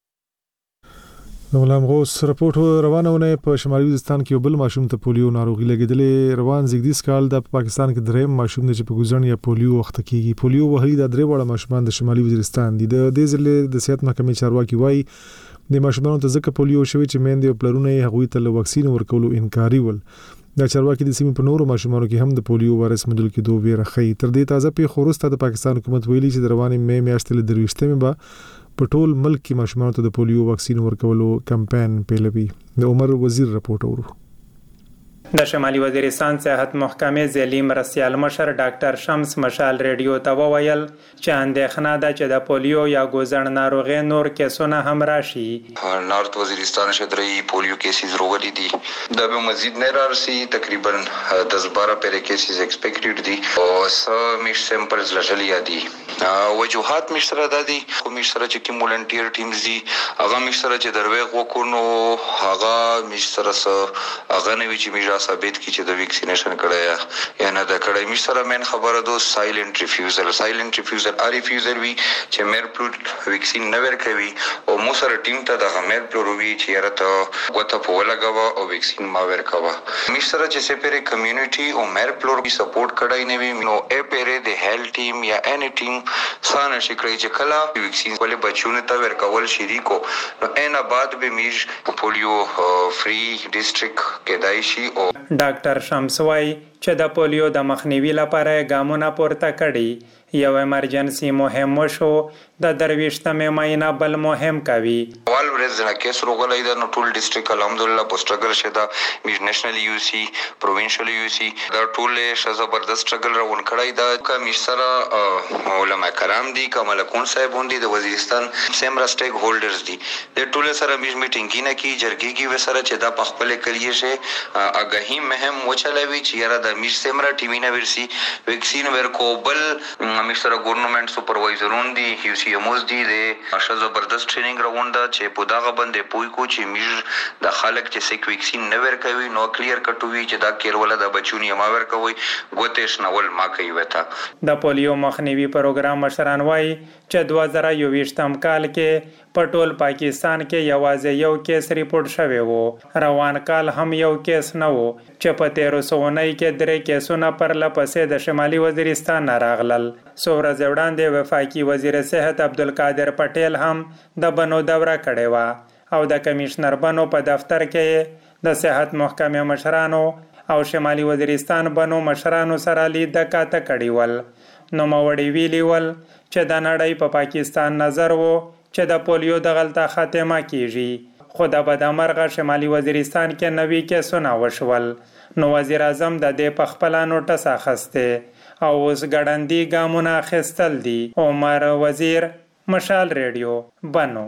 غلام غوث رپورټ روانونه په شمالي وزستان کې یو بل ماشوم ته پولیو ناروغي لګیدلې. روان زیږدیز کال د پاکستان کې دریم ماشوم دی چې په ګوزن یا پولیو وخت کېږي. پولیو وهلي د درې وړه ماشومان د شمالي وزیرستان دي. د دې ځلې د صحت محکمې چارواکي وایي د ماشومانو ته ځکه پولیو شوی چې میندې او پلرونه یې هغوی ته له واکسین ورکولو انکاري ول. دا چارواکي د سیمې په نورو ماشومانو کې هم د پولیو وایرس مدل کې دوه ویره خي. تر دې تازه پیښه وروسته د پاکستان حکومت ویلي چې د روانې مې میاشتې له درويشتمې به په ټول ملک کې ماشومانو ته د پولیو واکسین ورکولو کمپاین پیلوي. د عمر وزیر رپورټ اورو. د شمالي وزیرستان صحت محکمې ځلې مرستیال مشر ډاکټر شمس مشال ریډیو ته وویل چې اندېښنه ده چې د پولیو یا ګوزن ناروغي نور کیسونه هم راشي. نارت وزیرستان شدري پولیو کیسز روغلي دي دا به مزید نه رارسي تقریبا دس بارہ پیره کیسز ایکسپیکټډ دي او سو میش سیمپلز لټلیا دي. وجوهات مشتره ده دي خو مشتره چې کوم ولنټیر ټیمز دي هغه مشتره چې دروغ وکړو هغه مشتره هغه نه وی چې ثابت کی چې د ویکسینیشن کړه یا نه د کړه می سره مین خبره دو سایلنت ریفیوزل سایلنت ریفیوزل ا ریفیوزل وی چې مېر پلوټ ویکسین نه ورکوي او مو سره ټیم ته د غمر پلوروي چې رته غوته په ولګوا او ویکسین ما ورکوا مش سره چې سپیره کمیونټي او مر پلوروي سپورټ کړای نه وي نو ا پیره د هیل ټیم یا اني ټیم سانه شکرای چې کلا ویکسین ولې بچونه ته ورکول شریکو نو ان بعد به میش پولیو فری ډیسټریکټ کېدای شي او ډاکټر شمس وايي چې د پولیو د مخنیوي لپاره ګامونه پورته کړي یو ایمرجنسي مهم شو د درويشتمه ماینه بل مهم کوي اول ورځ نه کیس روغلای د نو ټول ډیسټریکټ الحمدلله په سټرګل شدا میج نېشنل یو سی پروینشل یو سی دا ټول ش زبردست سټرګل راون کړای دا کمیش سره علماء کرام دي کمال کون صاحب وندي د وزیرستان سیمرا سټیک هولډرز دي د ټول سره میج میټینګ کینه کی جرګي کی وسره چې دا په خپل کلیه شه اگهی مهم وچلوي چې یاره د میج سیمرا ټیمینه ورسی ویکسین ورکو بل مشتره ګورنمنت سپروایزرون دي یو سی اموز دي د ش زبردست ټریننګ راوند چې په داغه باندې پوي کو چې میج د خلک چې سیک ویکسین نه ورکوي نو کلیر کټوي چې دا کیر ولا د بچونی ما ورکوي ګوتېش نول ما کوي وتا د پولیو مخنیوي پروګرام مشران وای چې دوه زره یوویشتم کال کې په ټول پاکستان کې یوازې یو کیس ریپورت شوی وو روان کال هم یو کیس نه وو چې په تیرو سوونۍ کې درې کیسونه پر لپسې د شمالي وزیرستان نه راغلل سوره وړاندې وفاقي وزیر صحت عبدالقادر پټیل هم د بنو دوره کړې و او د کمشنر بنو په دفتر کې د صحت محکمې مشرانو او شمالي وزیرستان بنو مشرانو سره لید کاته کړي ول نو موړی ویلی ول چې د نړۍ په پاکستان نظر وو چې د پولیو د غلطه خاتمه کیږي خو د بدامرغه شمالي وزیرستان کې نوي کیسونه وشول نو وزیر اعظم د دې په خپل نوټس اخسته او اوس ګړندی ګامونه اخیستل دي عمر وزیر مشال ریډیو بنو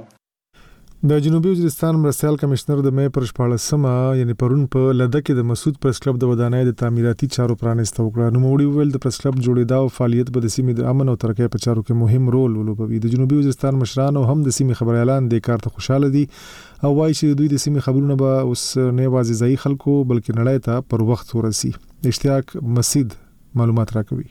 د جنوبي وزیرستان مرستیال کمشنر د مې پر شپاړسمه یعنی پرون په لده کې د مسعود پریس کلب د ودانۍ د تعمیراتي چارو پرانیسته وکړه نو موړي ویل د پریس کلب جوړېدا او فعالیت به د سیمې د امن او ترقۍ په چارو کې مهم رول ولوبوي د جنوبي وزیرستان مشران او هم د سیمې خبريالان د کار ته خوشاله دي او وايي چې دوی د سیمې خبرونه به اوس نه واځي ځای خلکو بلکې نړۍ ته پر وخت ورسي اشتیاق مسعود معلومات راکوي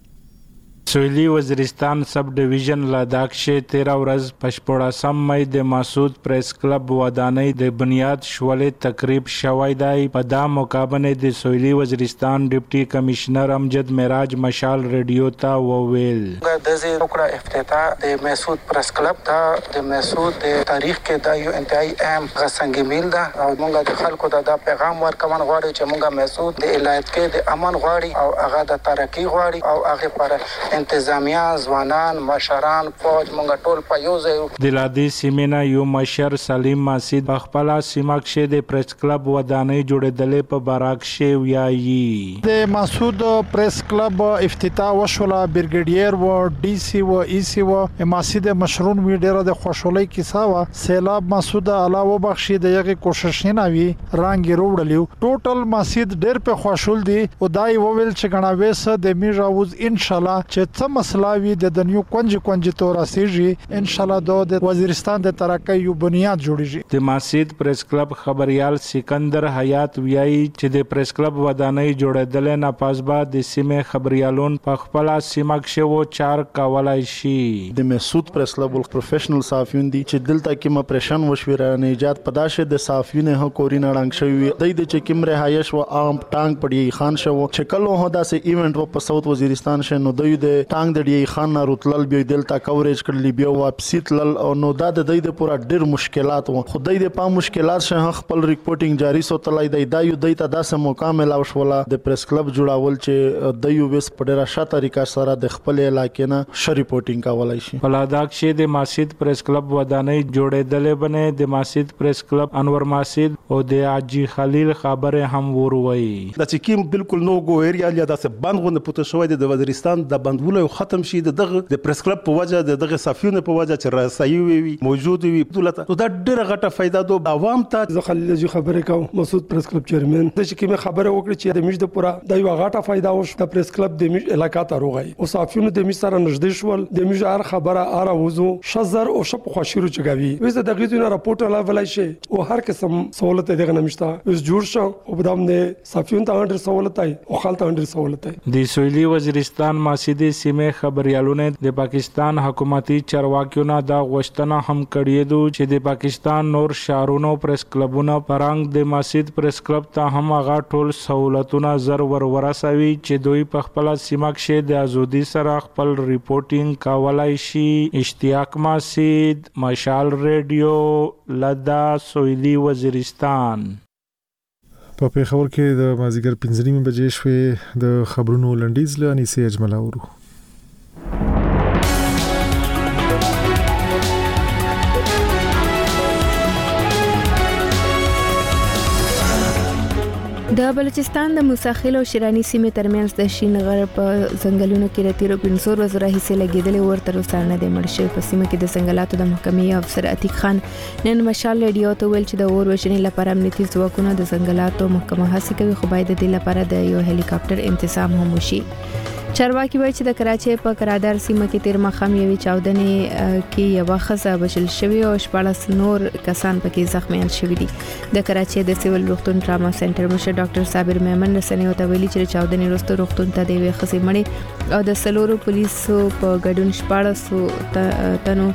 سویلی وزیرستان سب ډیویژن لداخ شه تیرا ورځ پښپوړاسم مې د مسعود پریس کلب ودانۍ د بنیاد شولې تقریب شوی دی په دا مقابله د سویلی وزیرستان ډیپټي کمشنر امجد معراج مشال ریډیو ته وویل د زی وکړه افتتاح د مسعود پریس کلب دا د مسعود د تاریخ کې دا یو انتهایی اهم غسنګ میل ده او موږ د خلکو دا پیغام ورکوون غواړو چې موږ مسعود د ولایت کې د امن غواړي او هغه د ترقی غواړي او هغه پر انتظامیه ځوانان مشران فوج مونږ ټول په یو ځای د لادي سیمنا یو مشر سلیم مسعود په خپل سیمه کې د پریس کلب ودانۍ جوړېدلې په باراک شی ویایي د مسعود پریس کلب افتتاح وشوله برګیډیر و ډي سي و ای سي و مسعود مشرون وی ډیره د خوشحالۍ کیسه و سیلاب مسعود علاوه بخشي د یغه کوشش نه وی رنگ وروړلیو ټوټل مسعود ډیر په خوشحال دي او دای وویل چې غناويس د میراوز ان شاء الله چې څه مسله وي د دنیو کونج کونج تور راسيږي ان شاء الله د وزیرستان د ترقۍ یو بنیاد جوړیږي د مسعود پریس کلب خبريال سکندر حیات ویایي چې د پریس کلب ودانۍ جوړېدل نه پاسبا د سیمه خبريالون په خپل سیمه کې وو چار کولای شي د مسعود پریس کلب پروفیشنل صحافیون دي چې دلته کې مپریشن وشویره نه ایجاد پداشه د صحافیون هو کورینه رنګ شوی د دې چې کوم رهایش و عام ټانګ پړی خان شو چې کله هدا سه ایونت و په ساوث وزیرستان شه نو د ټانګ د ډی خان رتلل بیا دلته کوریج کړلی بیا واپسی تلل او نو دا د دې د پورا ډیر مشکلات و خدای د پام مشکلات شه خپل ریپورټینګ جاری سو تلای دی دا یو د ته داسه مکمل او شولا د پریس کلب جوړاول چې د یو وس په ډیره ښه طریقه سره د خپل علاقې نه ش ریپورټینګ کولای شي ولاداک شه د مسعود پریس کلب ودانۍ جوړېدلې بنه د مسعود پریس کلب انور مسعود او د اجي خلیل خبره هم وروي د چکیم بالکل نو ګو ایریا یا داسه بندونه پته شوی د وزیرستان د بندولو ختم شي دغه د پریس کلب په وجه دغه صحافیونو په وجه چې رسایي وي موجود وي دولت نو دا ډیره غټه فائدہ دو عوام ته زه خلیل جی خبره کوم مسعود پریس کلب چیرمن د چې کیمه خبره وکړي چې د میش د پورا د یو غټه فائدہ وش د پریس کلب د میش علاقې ته روغی او صحافیونو د میش سره نږدې شول د میش هر خبره اره وزو شزر او شپ خوشیرو چګوي وز د غیزونه راپورټ لا ولای شي او هر قسم سہولت دغه نمشتا اوس جوړ شو او بدام نه صحافیون ته ډېر سہولت ای او خلک ته ډېر سہولت ای د سویلی وزیرستان مسعود سیمې خبريالونه د پاکستان حکومتي چارواکیو نه دا غوښتنه هم کړې ده چې د پاکستان نور شهرونو پریس کلبونه پرنګ د مسجد پریس کلب ته هم هغه ټول سہولتونه زر ور ورسوي چې دوی په خپل سیمه کې د ازادي سره خپل ریپورتینګ کولای شي. اشتیاق مسجد، مشال ریډیو، لدا سویلی وزیرستان. په پیښور کې د مازیګر پنځه نیمې بجې شوې. د خبرونو لنډیز له انیسې اجمل اورو. د بلوچستان د موساخیل او شیرانی سیمې ترمنځ د شینغر په ځنګلونو کې راتیرو پنځور ورځې راهیسې لګیدلې ورته روسانه د مړ شوی په سیمه کې د ځنګلاتو د محکمې افسر عتیق خان نن مشال ریډیو ته ویل چې د اور وژنې لپاره امنیتي ځواکونه د ځنګلاتو محکمه هڅه کوي، خو باید د دې لپاره د یو هلیکاپټر انتظام هم وشي. چارواکي وایي چې د کراچۍ په کرادار سیمه کې تیر مخام یوې چاودنې کې یو ښځه وژل شوې او شپږ نور کسان پکې زخمیان شوي دي. د کراچۍ د سیول روغتون ټراما سنټر مشر ډاکټر صابر میمن رسنیو ته ویلي چې چاودنې وروسته روغتون ته د یوې ښځې مړې او د سلورو پولیسو په ګډون شپږ تنو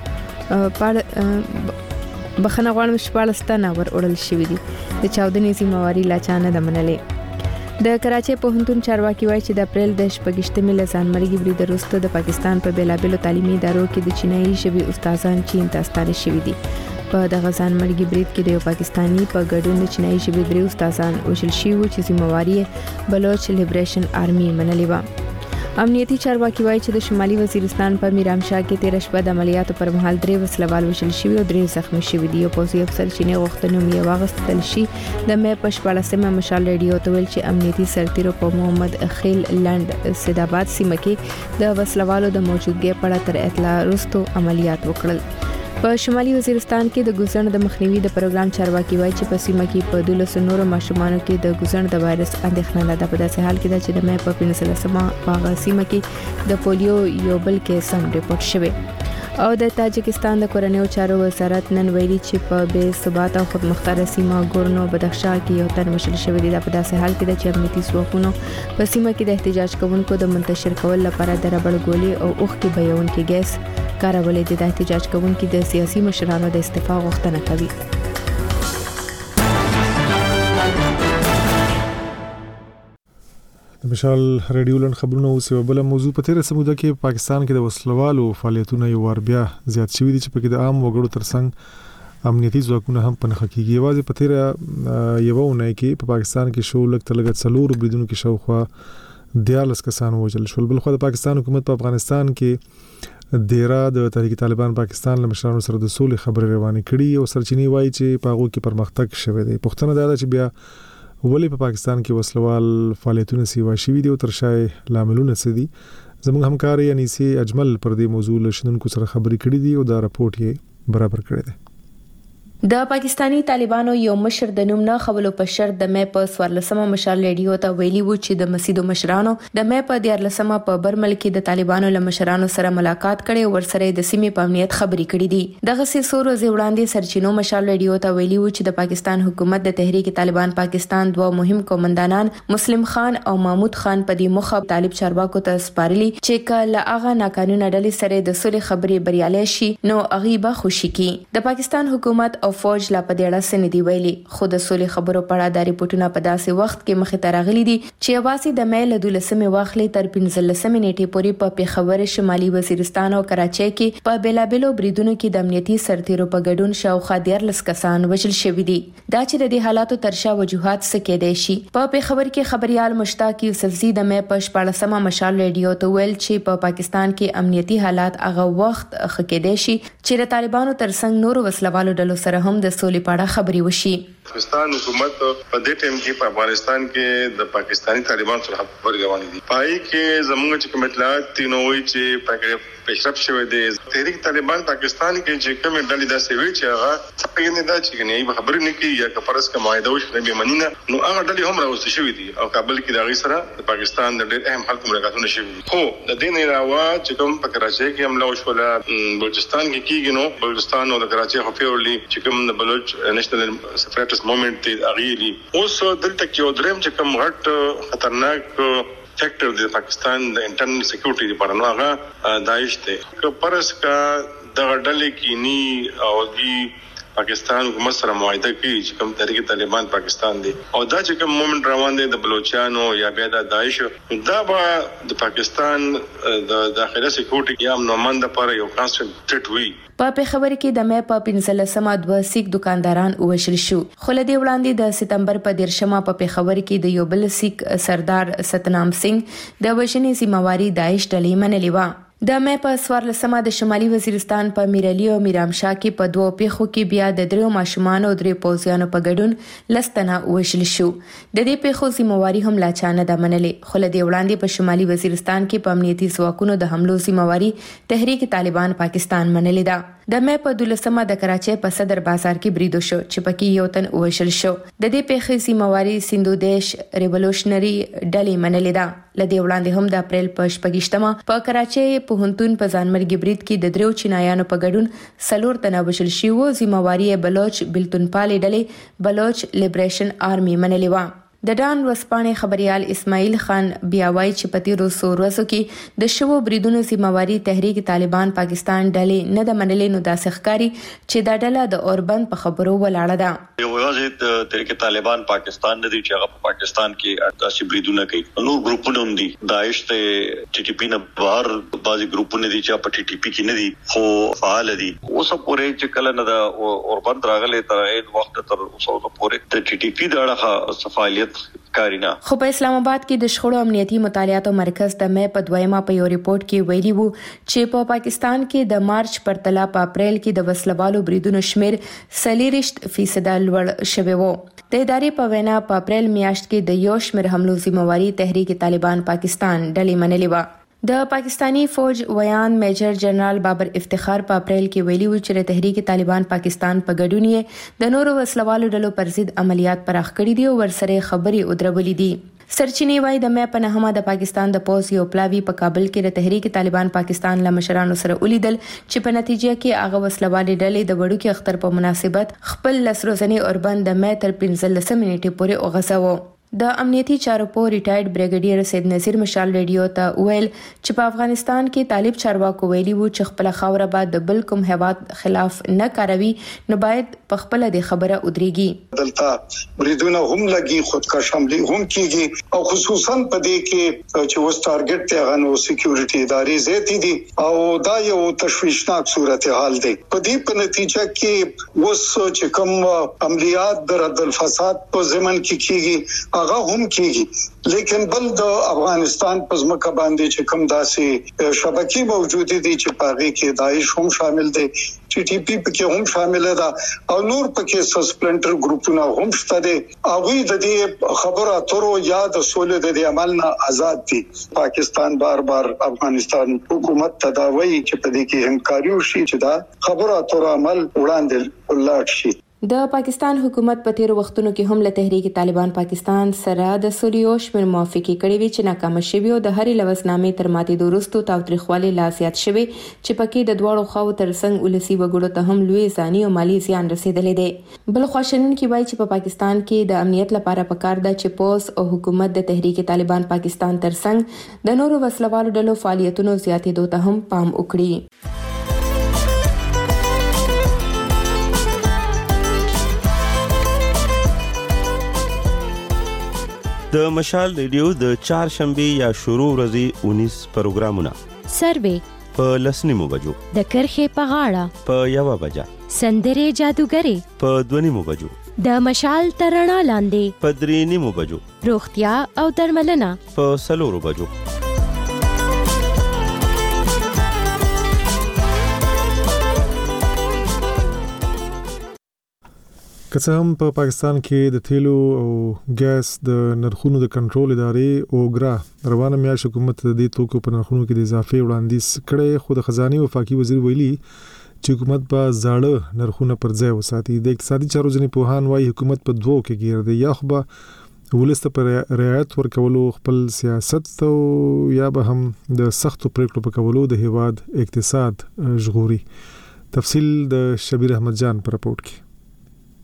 بخښنه غواړم شپږ تنه ور وړل شوي دي. د چاودنې ذمہواري لا چا نه ده منلې. د کراچۍ پوهنتون چارواکي وایي چې د اپریل د شپږشتمې له ځانمرګي برید وروسته د پاکستان په بیلابیلو تعلیمي ادارو کې د چینایي ژبې استادان چین ته استانه شوي دي. په دغه ځانمرګي برید کې د یو پاکستاني په ګډون د چینایي ژبې درې استادان وژل شوي وو چې ذمہواري بلوچ لیبریشن آرمي منلې وه. امنیتي چارواکي وایي چې د شمالي وزیرستان په میرامشاه کې تیر شپه د عملیاتو پر مهال درې وسلوال وژل شوي او درې زخمي شوي دي. یو پوځي افسر چې نه غوښتنه یې واغستل شي د مې په شپاړسمه مشال ریډیو ته ویل چې امنیتي سرتیرو په محمد خیل لند سیدآباد سیمه کې د وسلوالو د موجودګۍ په اړه تر اطلاع وروسته عملیات وکړل. په شمالي وزیرستان کې د ګوزن د مخنیوي د پروګرام چارواکي وایي چې په سیمه کې په دولسو نورو ماشومانو کې د ګوزن د وایرس اندېښنه ده. په داسې حال کې ده چې د مې په پنځلسمه په هغه سیمه کې د پولیو یو بل کیس هم ریپورت شوی. او د تاجکستان د کورنیو چارو وزارت نن ویلي چې په بې ثبات او خودمختاره سیمه ګورنو بدخشان کې یو تن وژل شوی دی. په داسې حال کې ده چې امنیتي ځواکونو په سیمه کې د احتجاج کوونکو د منتشر کول لپاره د ربړ ګولې او اوښکې بهیونکي ګیس کارولې دي. د احتجاج کوونکو د سیاسي مشرانو د استعفا غوښتنه کوي. د مشال ریډیو لن خبرونه اوس یو بل موضوع په تیر سموده کې پاکستان کې د وسلوالو فعالیتونه یو ور بیا زیات شوي دي چې په کې د عام وګړو ترڅنګ امنیتي ځواکونه هم په نخښه کېږي. یوازې په تیر یو ونه کې په پاکستان کې شو لږ تر لږه څلور بریدونو کې شاوخوا دیارلس کسان وژل شول. بل خو د پاکستان حکومت په افغانستان کې دیره د تحریک طالبان پاکستان له مشرانو سره د سولې خبرې روانې کړي او سرچینې وایي چې په هغو کې پرمختګ شوی دی. پوښتنه دا ده چې بیا ولې په پاکستان کې وسلوال فعالیتونه سیوا شوي دي او تر شای لاملونه څه دي. زموږ همکار انیسې اجمل پر دې موضوع له شنونکو سره خبرې کړې دي او دا راپورټ یې برابر کړی دی. د پاکستانی طالبانو یو مشر د نوم نه خبرو په شرط د مې په سوارلسمه مشال ریډیو ته ویلي وو چې د مسیدو مشرانو د مې په دیارلسمه په برمل کې د طالبانو له مشرانو سره ملاقات کړي او ورسره د سیمې په امنیت خبرې کړې دي. دغه سیسورو زیوړاندې سرچینو مشال ریډیو ته ویلي وو چې د پاکستان حکومت د تحریک طالبان پاکستان دوه مهم کومندانان مسلم خان او محمود خان په دې مخه طالب چارواکو ته سپارلي چې کله هغه ناقانونه ډلې سره د سولې خبرې بریالي شي نو هغه به خوشي کی. د پاکستان حکومت او فوج لا په دې اړه سن دی ویلي، خو د سولې خبرو په اړه د ریپورتونو په داسې وخت کې مخې ته راغلي دي چې اواسي د مې له دولسمې واخلې تر پنځلسمې نیټې پورې په پیښور شمالي وزیرستان او کراچۍ کې په بیلابلو بریدونو کې د امنیتي سرتیرو په ګډون شاوخوا دیارلس کسان وژل شوي دي. دا چې د دې حالاتو ترشا وجوهات څه کېدای شي. په پیښور کې خبريال مشتاق یوسفزي د مې په شپاړسمه مشال ریډیو ته ویل چې په پاکستان کې امنیتي حالات هغه وخت ښه کېدای شي چې د طالبانو ترڅنګ نورو وسلوالو ډلو سره هم د سولې په اړه خبرې وشي. پاکستان حکومت په دې ټیم کې په افغانستان کې د پاکستانی طالبان سره خبرې روانې دي. پای کې زموږ چې کوم اطلاعات دي نو وایي چې پاکستان پیشرفت شوی دی. تحریک طالبان پاکستان کې چې کوم ډلې داسې وی چې هغه څنګه دا چې نه خبرې نه کوي یا کفرس کا معاهده وشي به منینه نو هغه ډلې هم راوستي شوی دي او کابل کې د غي سره د پاکستان د ډېر اهم خلکو ملاقاتونه شوي دي. خو د دې نه علاوه چې کوم په کراچۍ کې حمله وشوله بلوچستان کې کیږي نو بلوچستان او د کراچۍ خو پیورلی چې کوم د بلوچ نېشنل سپریټس موومېنټ دی اغيلي اوس دلته کې او دریم چې کوم غټ خطرناک فیکٹر د پاکستان د انټرنل سکیورټي لپاره نو هغه داعش ته که پرس کا د غډلې کینی او دی پاکستان حکومت سره معاهده کوي چې کوم تحریک طالبان پاکستان دی او دا چې کوم مومنت روان دی د بلوچستانو یا بیا د داعش دا به د پاکستان د داخله سکیورټي یا امنومند لپاره یو کانسنټریټ وي. په پیښور کې د مې په پنځلسمه دوه سیک دکانداران وشل شو. خو له دې وړاندې د سپتمبر په دیرشمه په پیښور کې د یو بل سیک سردار ستنام سنگ د وژنې ذمہواری داعش ډلې منلې و. د مې په څوارلسمه د شمالي وزیرستان په میرعلي او میرامشاه کې په دوه پیښو کې بیا د درو ماشومان او درې پوځیانو په ګډون لستنه وشل شو. د دې پیښو ذمہواری هم لا چانه د منلې. خو له دې وړاندې په شمالي وزیرستان کې په امنیتي ځواکونو د حملو ذمہواری تحریک طالبان پاکستان منلې ده. د مې په دولسمه د کراچۍ په صدر بازار کې بریدو شو چې پکې یو تن وشل شو. د دې پیښې ذمہواری سندو دیش ریولوشنری ډلې منلې ده. له دې وړاندې هم د اپریل په شپږشتمه په کراچۍ پوهنتون په ځانمرګي برید کې د درو چینایانو په ګډون سلور تنه وشل شي وو. ذمہواری بلوچ بلتونپالې ډلې بلوچ لیبریشن آرمي منلې و. د ډان ورځپاڼې خبريال اسماعیل خان بیا وایي چې په تیرو څو ورځو کې د شوو بریدونو ذمہواری تحریک طالبان پاکستان ډلې نه د منلې نو داسې ښکاري چې دا ډله د اوربند په خبرو ولاړه ده. یو یوازې د تحریک طالبان پاکستان نه دی چې هغه په پاکستان کې داسې بریدونه کوي. نور ګروپونه هم دي. داعش ته ټي ټي پی نه بهر بعضي ګروپونه دي چې په ټي ټي پی کې نه دي خو فعال دي. اوس پورې چې کله نه د اوربند راغلي تر هغه وخت تر اوسه پورې د ټي ټي پی د اړه فعالیت کارینا. خو په اسلام آباد کې د شخړو امنیتي مطالعاتو مرکز د مې په دویمه په یو ریپورت کې ویلي وو چې په پا پاکستان کې د مارچ پرتله په اپریل کې د وسلوالو بریدونو شمیر څلوېښت فیصد لوړ شوی وو. د ادارې په وینا په اپریل میاشت کې د یو شمیر حملو ذمہواری تحریک طالبان پاکستان ډلې منلې و. د پاکستانی فوج ویان میجر جنرال بابر افتخار په اپریل کې ویلي و چې تحریک طالبان پاکستان په ګډون یې د نورو وسلوالو ډلو پر ضد عملیات پراخ کړي دي او ورسره خبري ودرولې دي. سرچینې وايي د مې په نهمه د پاکستان د پوز یو پلاوی په کابل کې د تحریک طالبان پاکستان له مشرانو سره ولیدل چې په نتیجه کې هغه وسلوالې ډلې د وړوکي اختر په مناسبت خپل لسروزنی اوربند د مې تر پنځلس منټې پورې وغځاوه. د امنیتي چارو په ریټایرډ بریګیډیر سید نذیر مشال ریډیو ته ویل چې په افغانستان کې طالب چارواکو ویلي وو چې خپل خاوره بعد د بل کوم هیواد خلاف نه کاروي نو باید په خپل د خبره ودرېږي. دلته بریدونه هم لګي خودکش حمله هم کیږي او خصوصا په دې کې چې وس ټارګټ ته غنو سکیورټي ادارې زیاتې دي او دا یو تشویشناک صورتحال دی. په دې په نتیجه کې وس چې کوم عملیات د رد الفساد په ضمن کې کیږي هغه هم کیږي لیکن بل د افغانستان په ځمکه باندې چې کوم داسې شبکې موجود دي چې پاغي کې داعش هم شامل دي ټي ټي پی پکې هم شامل ده او نور پکې سسپلنټر ګروپونه هم شته دي. هغه د دې خبره اترو یا د سولې د عمل نه آزاد دي. پاکستان بار بار افغانستان حکومت تداوی چې په دې کې همکاري وشي چې دا خبره اترو عمل وړاندې ولاړ شي. د پاکستان حکومت په تیر وختونو کې هم له تحریک طالبان پاکستان سره د سولیو شمیر موافقه کړې وی چې ناکام شوی او د هرې لوسنامې تر ماتې دورستو تاوتریخوالي لا زیات شوی چې پکې د دواړو خواو ترڅنګ ولسی وګړو ته هم لوی ځاني او مالی زیان رسیدلې دی. بل خواشنین کې وایي چې په پاکستان کې د امنیت لپاره پکار ده چې پوس او حکومت د تحریک طالبان پاکستان ترڅنګ د نورو وسلوالو ډلو فعالیتونو زیاتېدو ته هم پام وکړي. د مشال ریډیو د چهارشنبه یا شروع ورځې انیس پروګرامونه سروې په لسنیمو بجو د کرخې په غاړه په یوه بجه سندرې جادوګرې په دوه نیمو بجو د مشال ترڼا لاندې په درې نیمو بجو روغتیا او درملنه په څلورو بجو. که څه هم په پاکستان کې د تیلو او ګاز د نرخونو د کنټرول ادارې اوګرا روانه میاشت حکومت د دې توکو په نرخونو کې د اضافه وړاندیز کړي خو د خزانه او وفاقي وزیر ویلي چې حکومت په زاړه نرخونه پر ځای وساتي. د اقتصادي چارو ځنې پوهان وايي حکومت په دوه کې ګیر دی یا خو به ولسته پر رعایت ورکولو خپل سیاست او یا به هم د سختو پریکړو په کولو د هیواد اقتصاد ژغوري. تفصیل د شبیر احمد جان پر رپورت کې.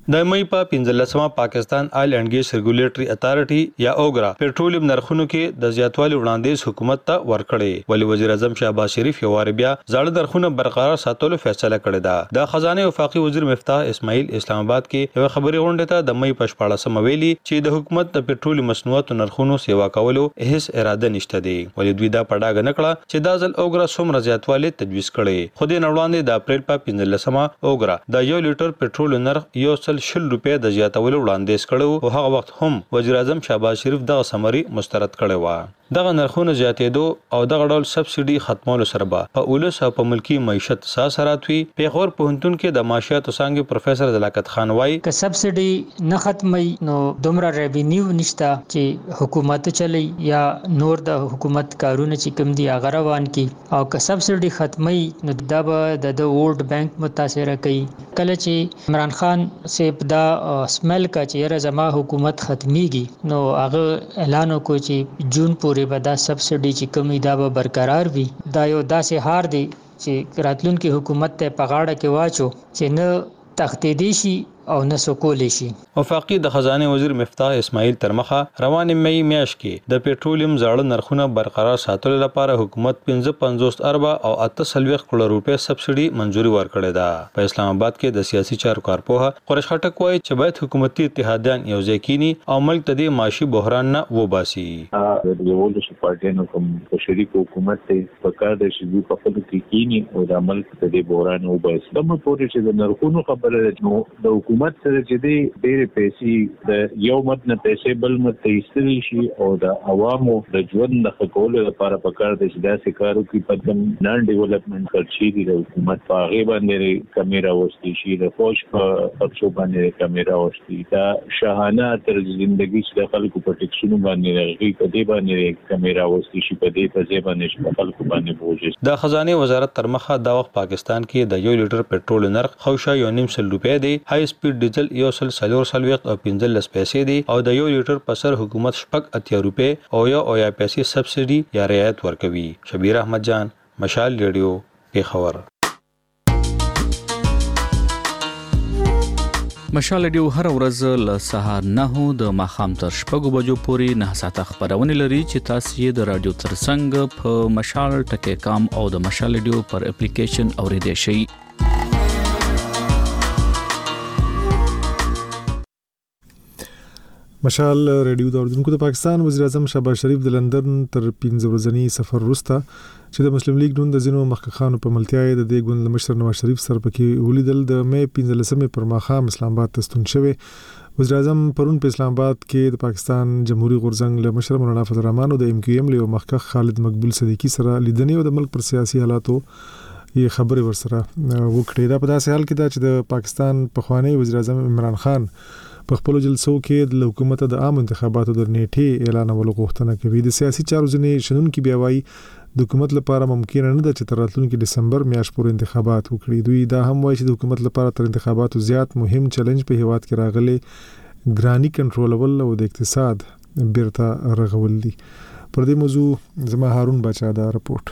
د مې په پنځلسمه پاکستان آیل اینڈ ګیس ریګولیټری اتھارټي یا اوګرا پېټرولیم نرخونو کې د زیاتوالي وړاندیز حکومت ته ورکړي، ولی وزیر اعظم شهباز شریف یو وار بیا زړه نرخونه برقرار ساتلو فیصله کړې ده. د خزانه وفاقي وزیر مفتاح اسماعیل اسلام آباد کې یو خبري غونډه ته د مې په شپاړسمه ویلي چې د حکومت د پېټرول مصنوعاتو نرخونو سیوا کولو هیڅ اراده نشته دی، ولی دوی دا پډاګ نه کړه چې دا ځل اوګرا څومره زیاتوالی تجویز کړي. خو د نړوندې د اپریل په پنځلسمه اوګرا د یو لیټر پېټرول نرخ یو سل شل روپۍ د زیاتولو وړاندیز کړو او هغه وخت هم وزیر اعظم شهباز شریف دغه سمري مسترد کړی و. دغه نرخونه زیاتېدو او دغه ډول سبسایډي ختمولو سره به په اولس او په ملکی معیشت ساسرات وي. پیښور پوهنتون کې د معاشیاتو څانګې پروفیسور زلاکت خان وایي که سبسایډي نه ختمي نو دومره ریوینیو نشته چې حکومت چلی یا نور د حکومت کارونه چې کوم دي هغه روان کی، او که سبسایډي ختمي نو دا به د ورلد بانک متاثر کوي. کله چې عمران خان سیب دا سمل کا چې زما حکومت ختميږي نو هغه اعلان وکړ چې جون پورې به دا سبسایډي چې کومې دا به برقرار وي. دا یو داسې هار دی چې راتلونکي حکومت ته په غاړه کې واچو چې نه تختیدي شي او نه سکولی شي. وفاقي د خزانه وزیر مفتاح اسماعیل ترمخه روان مې میاشت کې د پېټرولیم زاړه نرخونه برقرار ساتلو لپاره حکومت پنځه پنځوس اربه او اته سلويخ کروڑ روپۍ سبسایډي منزوري ورکړې ده. په اسلام آباد کې د سیاسي چارو کارپوه قریش خټک وایي چې باید حکومتي اتحادیان یو ځای کینی او ملک ته د معاشي بحران نه وباسي. د ولس پارټیانو کوم شریک حکومت ته پکار د شي په خپل کې کینی او د ملک ته د بحران وباسي. د مپورې چې د نرخونو خبره نو د حکومت سره چې دی ډېرې پیسې د یو مت نه پیسې بل مت ته ایستلی شي او د عوامو د ژوند د ښه کولو لپاره پکار دی چې داسې کار وکړي په کوم نان ډیولپمنټ خرچې دي د حکومت په هغې باندې کمې راوستي شي، د فوج په خرچو باندې کمې راوستي، دا شاهانه طرز زندګي چې د خلکو په ټکسونو باندې راغلي په دې باندې کمې راوستي شي، په دې په ځای باندې چې په خلکو باندې بوج. د خزانه وزارت تر مخه دا وخت پاکستان کې د یو لیټر پېټرول نرخ خوشا یو نیم سل روپۍ دی، های سپیډ ډیزل یو سل څلور څلوېښت او پنځلس پیسې دي او د یو لیټر په سر حکومت شپږ اتیا روپۍ او یا او یا پیسې سبسایډي یا رعایت ورکوي. شبیر احمد جان، مشال ریډیو، پیښور. مشال ریډیو هر ورځ له سهار نه د ماښام تر شپږو بجو پورې نه ساعته خبرونه لري چې تاسو یې د رادیو ترڅنګ په مشال ټکی کام او د مشال ریډیو پر اپلیکیشن اوریدئ شئ. مشال ریډیو د اردوونکو د پاکستان وزیر اعظم شهباز شریف د لندن تر پنځه ورځنی سفر وروسته چې د مسلم لیگ ګوند د ځینو مخکښانو په ملتیا د دې ګوند د مشر نواز شریف سره پکې ولیدل. د مې پنځلسمې پر ماښام اسلام آباد ته ستون شوی. وزیر اعظم پرون په اسلام آباد کې د پاکستان جمهوریت غورځنګ له مشر مولانا فضل الرحمن او د ایم کیو ایم له مخکښ خالد مقبول صدیقی سره لیدنې او د ملک پر سیاسي حالاتو یې خبرې ورسره وکړې. دا په داسې حال کې ده چې د پاکستان پخوانی وزیر اعظم عمران خان په خپل جلسو کې د حکومت د عام انتخاباتو د نیټې اعلانولو غوښتنه کوي. د سیاسي چارو ځینې شنونکي بیا وایي د حکومت لپاره ممکن نه ده چې تر راتلونکي ډسمبر میاشت پورې انتخابات وکړي. دوی دا هم وایي چې د حکومت لپاره تر انتخاباتو زیات مهم چیلنج په هیواد کې راغلي ګرانی کنټرولول او د اقتصاد بیرته رغول دي. پر دې موضوع زما هارون بچا دا رپورت.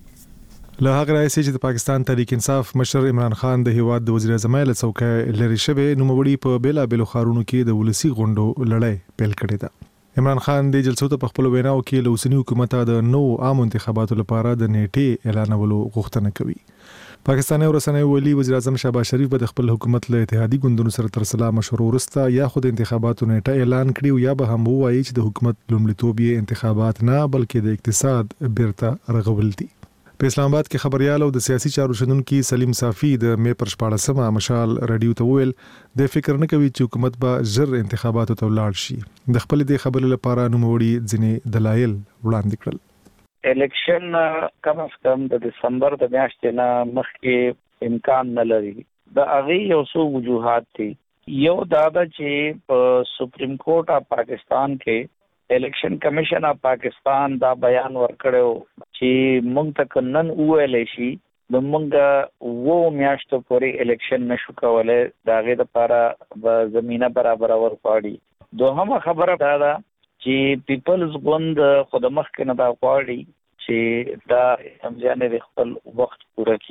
له هغه راځي چې د پاکستان تحریک انصاف مشر عمران خان د هیواد د وزیر اعظم له څوکۍ لري شوی نوموړي په بیلا بیلو خارونو کې د ولسی غونډو لړۍ پیل کړې ده. عمران خان د جلسو ته په خپل ویناو کې له اوسنی حکومت د نو عام انتخاباتو لپاره د نیټې اعلانولو غوښتنه کوي. پاکستاني ورسنوي ولی وزیر اعظم شهباز شریف به د خپل حکومت له اتحادي ګوندونو سره تر سلا مشورو وروسته یا خود انتخاباتو نیټه اعلان کړي یا به هم وایي چې د حکومت لومړیتوب یې انتخابات نه بلکې د اقتصاد بیرته رغول دي. په اسلام آباد کې خبريال او د سیاسي چارو شنونکي سلیم صافي د مې پر شپاړسمه مشال رادیو ته ویل د فکر نه کوي چې حکومت به زر انتخاباتو ته ولاړ شي. د خپل د خبرو لپاره نوموړي ځینې دلایل وړاندې کړل. الیکشن کم از کم د دسمبر د میاشتې نه مخکې امکان نه لري. د هغې یو څو وجوهات دي. یو دا ده چې په سپریم کورټ اف پاکستان کې الیکشن کمیشن اف پاکستان دا بیان ورکړو چې مونږ ته نن وویلې شي د مونږ وو میاشتو پورې الیکشن نشو کولای، دا غي د لپاره به زمينه برابر ورپاړي. دوهمه خبره دا ده چې پیپلز ګوند خود مخ کې نه دا غواړي چې دا امځانه د خپل وخت پوره کړي.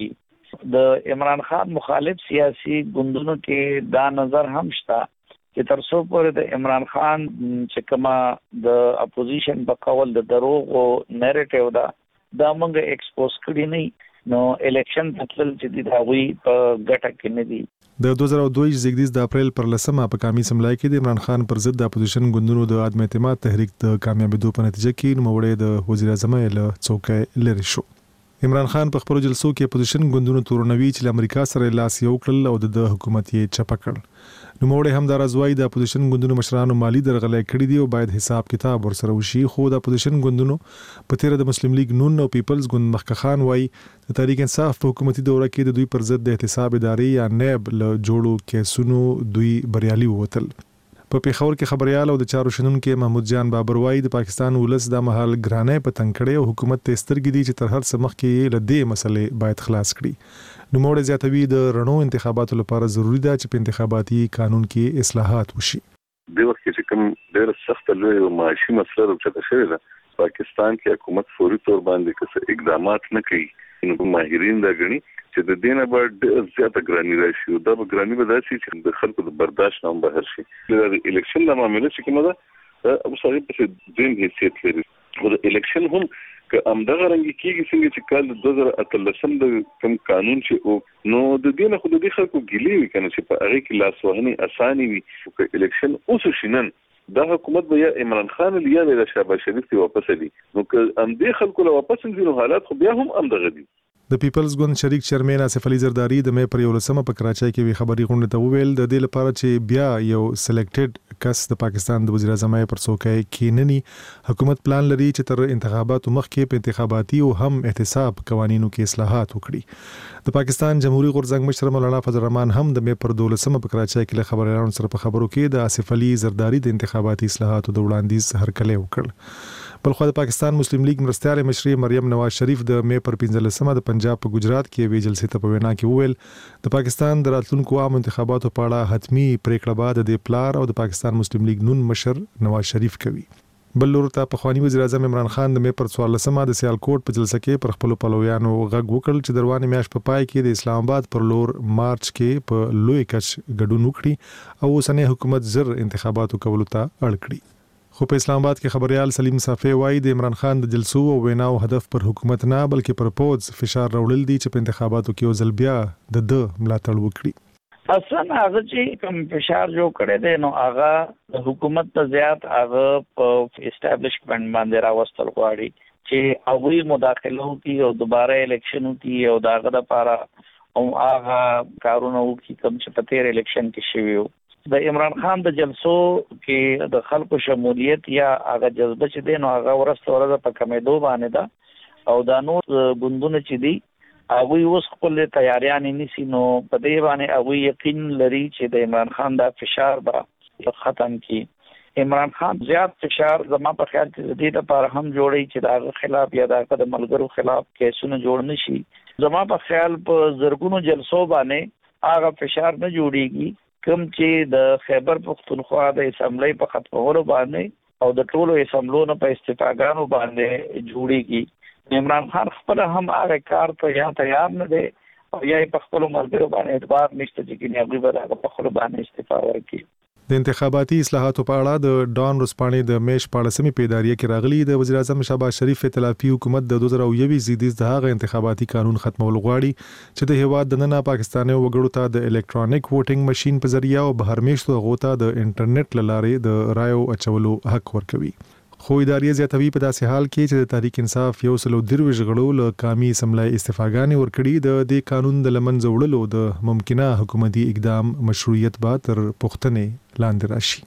د عمران خان مخالف سیاسي ګوندونو کې دا نظر هم شته چې تر څو پورې د عمران خان چې کما د اپوزیشن په کول د دروغ او نریټیو دا دا موږ ایکسپوز کړی نه نو الیکشن تل چې دا وی په ګټه کې نه دي. د دوه زره دوه زیږدیز د اپریل پر لسمه په قومي سملای کې د عمران خان پر ضد د اپوزیشن ګوندونو د عدم اعتماد تحریک د کامیابیدو په نتیجه کې نوموړی د وزیر اعظم له څوکۍ لري شو. عمران خان په خپل جلسو کې اپوزیشن ګوندونو تورنوي چې امریکا سره لاس یو کړل او د حکومت یې چپه کړ. نوموړی هم دا رضوای د اپوزیشن ګوندونو مشرانو مالی درغلې کړې دي او باید حساب کتاب ورسره وشي. خو د اپوزیشن ګوندونو په تیر د مسلم لیگ نون او پیپلز ګوند مخکخان وای د تحریک انصاف په حکومتي دوره کې د دوی پر ضد د احتساب ادارې یا نیب له جوړو کیسونو دوی بریالي ووتل. په پیښور کې خبريال او د چارو شنونکو محمود جان بابر وای د پاکستان ولس د محل ګرانې په تنکړې او حکومت ته سترګې دي چې تر هر څه مخکې له دې مسلې باید خلاص کړي. نو موږ زیاتوي د رڼو انتخاباتو لپاره ضروری ده چې په انتخاباتي قانون کې اصلاحات وشي. د وخت چې کوم ډېر سخت لوی او معاشي مسله راځي چې پاکستان کې حکومت فوري تور باندې څه اقدامات نه کوي نو ماهرین دا غني چې د دینه باندې زیاته ګرانی راشي او دا ګرانی به داسي چې د خلکو د برداشت نه بهر شي. د الیکشن د معاملې چې کومه ده ابو صاحب په دین حیثیت لري او د الیکشن هم که امدغه رنګ کېږي څنګه چې کال دوه زره اتلسم د کوم قانون چې او نو د دې نه خو د دې خلکو ګیلې وي کنه چې په هغه کې لاس وهنې اساني وي چې الیکشن اوس شینن دا حکومت به یا عمران خان یا د شهباز شریف ته واپس دي نو که ام دې خلکو له واپس نو حالات خو بیا هم امدغه دي. د پیپلز ګوند شریک چیرمن اسف علي زرداری د مې پر یو لسمه په کراچۍ کې وی خبري غونډه ته وویل د دې لپاره چې بیا یو سلیکټډ کس د پاکستان د وزیر اعظم پر څوکۍ کېنني حکومت پلان لري چې تر انتخاباتو مخکې په انتخاباتي او هم احتساب قوانینو کې اصلاحات وکړي. د پاکستان جمهوریت غورځنګ مشر مولانا فضل الرحمن هم د مې پر دولسمه په کراچۍ کې له خبريالانو سره په خبرو کې د اسف علي زرداری د انتخاباتي اصلاحاتو د وړاندیز هرکلی وکړ. بلخو د پاکستان مسلم لیگ مرستيال مشري مریم نواز شریف د مې پر پنځلسمه د پنجاب په ګجرات کې وی جلسې ته په وینا کې وویل د پاکستان د راتلونکو عام انتخاباتو په اړه حتمی پریکړه بعد د پلار او د پاکستان مسلم لیگ نون مشر نواز شریف کوي. بل لور ته پخوانی وزیر اعظم عمران خان د مې پر څوارلسمه د سیالکوټ په جلسه کې پر خپل پلویانو غږ وکړ چې دروازه میاش په پای کې د اسلام آباد پر لور مارچ کې په لوی کچ ګډون وکړي او اوسنۍ حکومت زر انتخاباتو کولو ته اړ کړي. خو په اسلام آباد کې خبريال سلیم صافي وایي د عمران خان د جلسو او ویناو هدف پر حکومت نه بلکې پر پوز فشار راوړل دي چې په انتخاباتو کې او ځل بیا د د ملاتړ وکړي. اصلا هغه چې کوم فشار جوړ کړي دي نو هغه د حکومت ته زیات هغه په اسټابلیشمنت باندې راوستل غواړي چې هغه مداخله وکړي او دوباره الیکشن وکړي او داغه لپاره او هغه کارونه وکړي کوم چې په تیر الیکشن کې شوی وو. د عمران خان د جلسو کې د خلکو شمولیت یا هغه جذبه چې دی نو هغه ورسته ورځ په کمیدو باندې ده او دا نور ګوندونه چې دي هغه اوس خپل تیاریان نیسي نو په دې باندې هغه یقین لري چې د عمران خان د فشار به ختم کی. عمران خان زیات فشار زما په خیال کې د دې لپاره هم جوړي چې داغه خلاف یا داغه د ملګرو خلاف کیسونه جوړ نشي. زما په خیال په زرګونو جلسو باندې هغه فشار نه جوړيږي کوم چې د خیبر پختونخوا د اسمبلی په ختمولو باندې او د ټولو اسمبلونو په استفاګانو باندې جوړيږي. عمران خان خپل هم هغه کار ته یا تیار نه دی او یا په خپل مرګ باندې اعتبار نشته چې کینه هغه به هغه په خپل باندې استفاده وکړي. د انتخاباتي اصلاحاتو په اړه د ډان رسپانې د میش پاړسمې پیداریه کې راغلي د وزیر اعظم شهباز شریف ائتلافي حکومت د دوه زره یو زیدیز د هغه انتخاباتي قانون ختمول غواړي چې د هیواد د نن پاکستاني وګړو ته د الکترونیک ووټینګ ماشين په ذریعہ او بهر میشتو غوته د انټرنیټ لارې د رایو اچولو حق ورکوي. خو ادارې زیاتوي په داسې حال کې چې د تحریک انصاف یو سلو درویش غړو له قومي اسمبلی استفاګانې ورکړي د دې قانون د لمنځه وړلو د ممکنه حکومتي اقدام مشروعیت به تر پوښتنې لاندې راشي.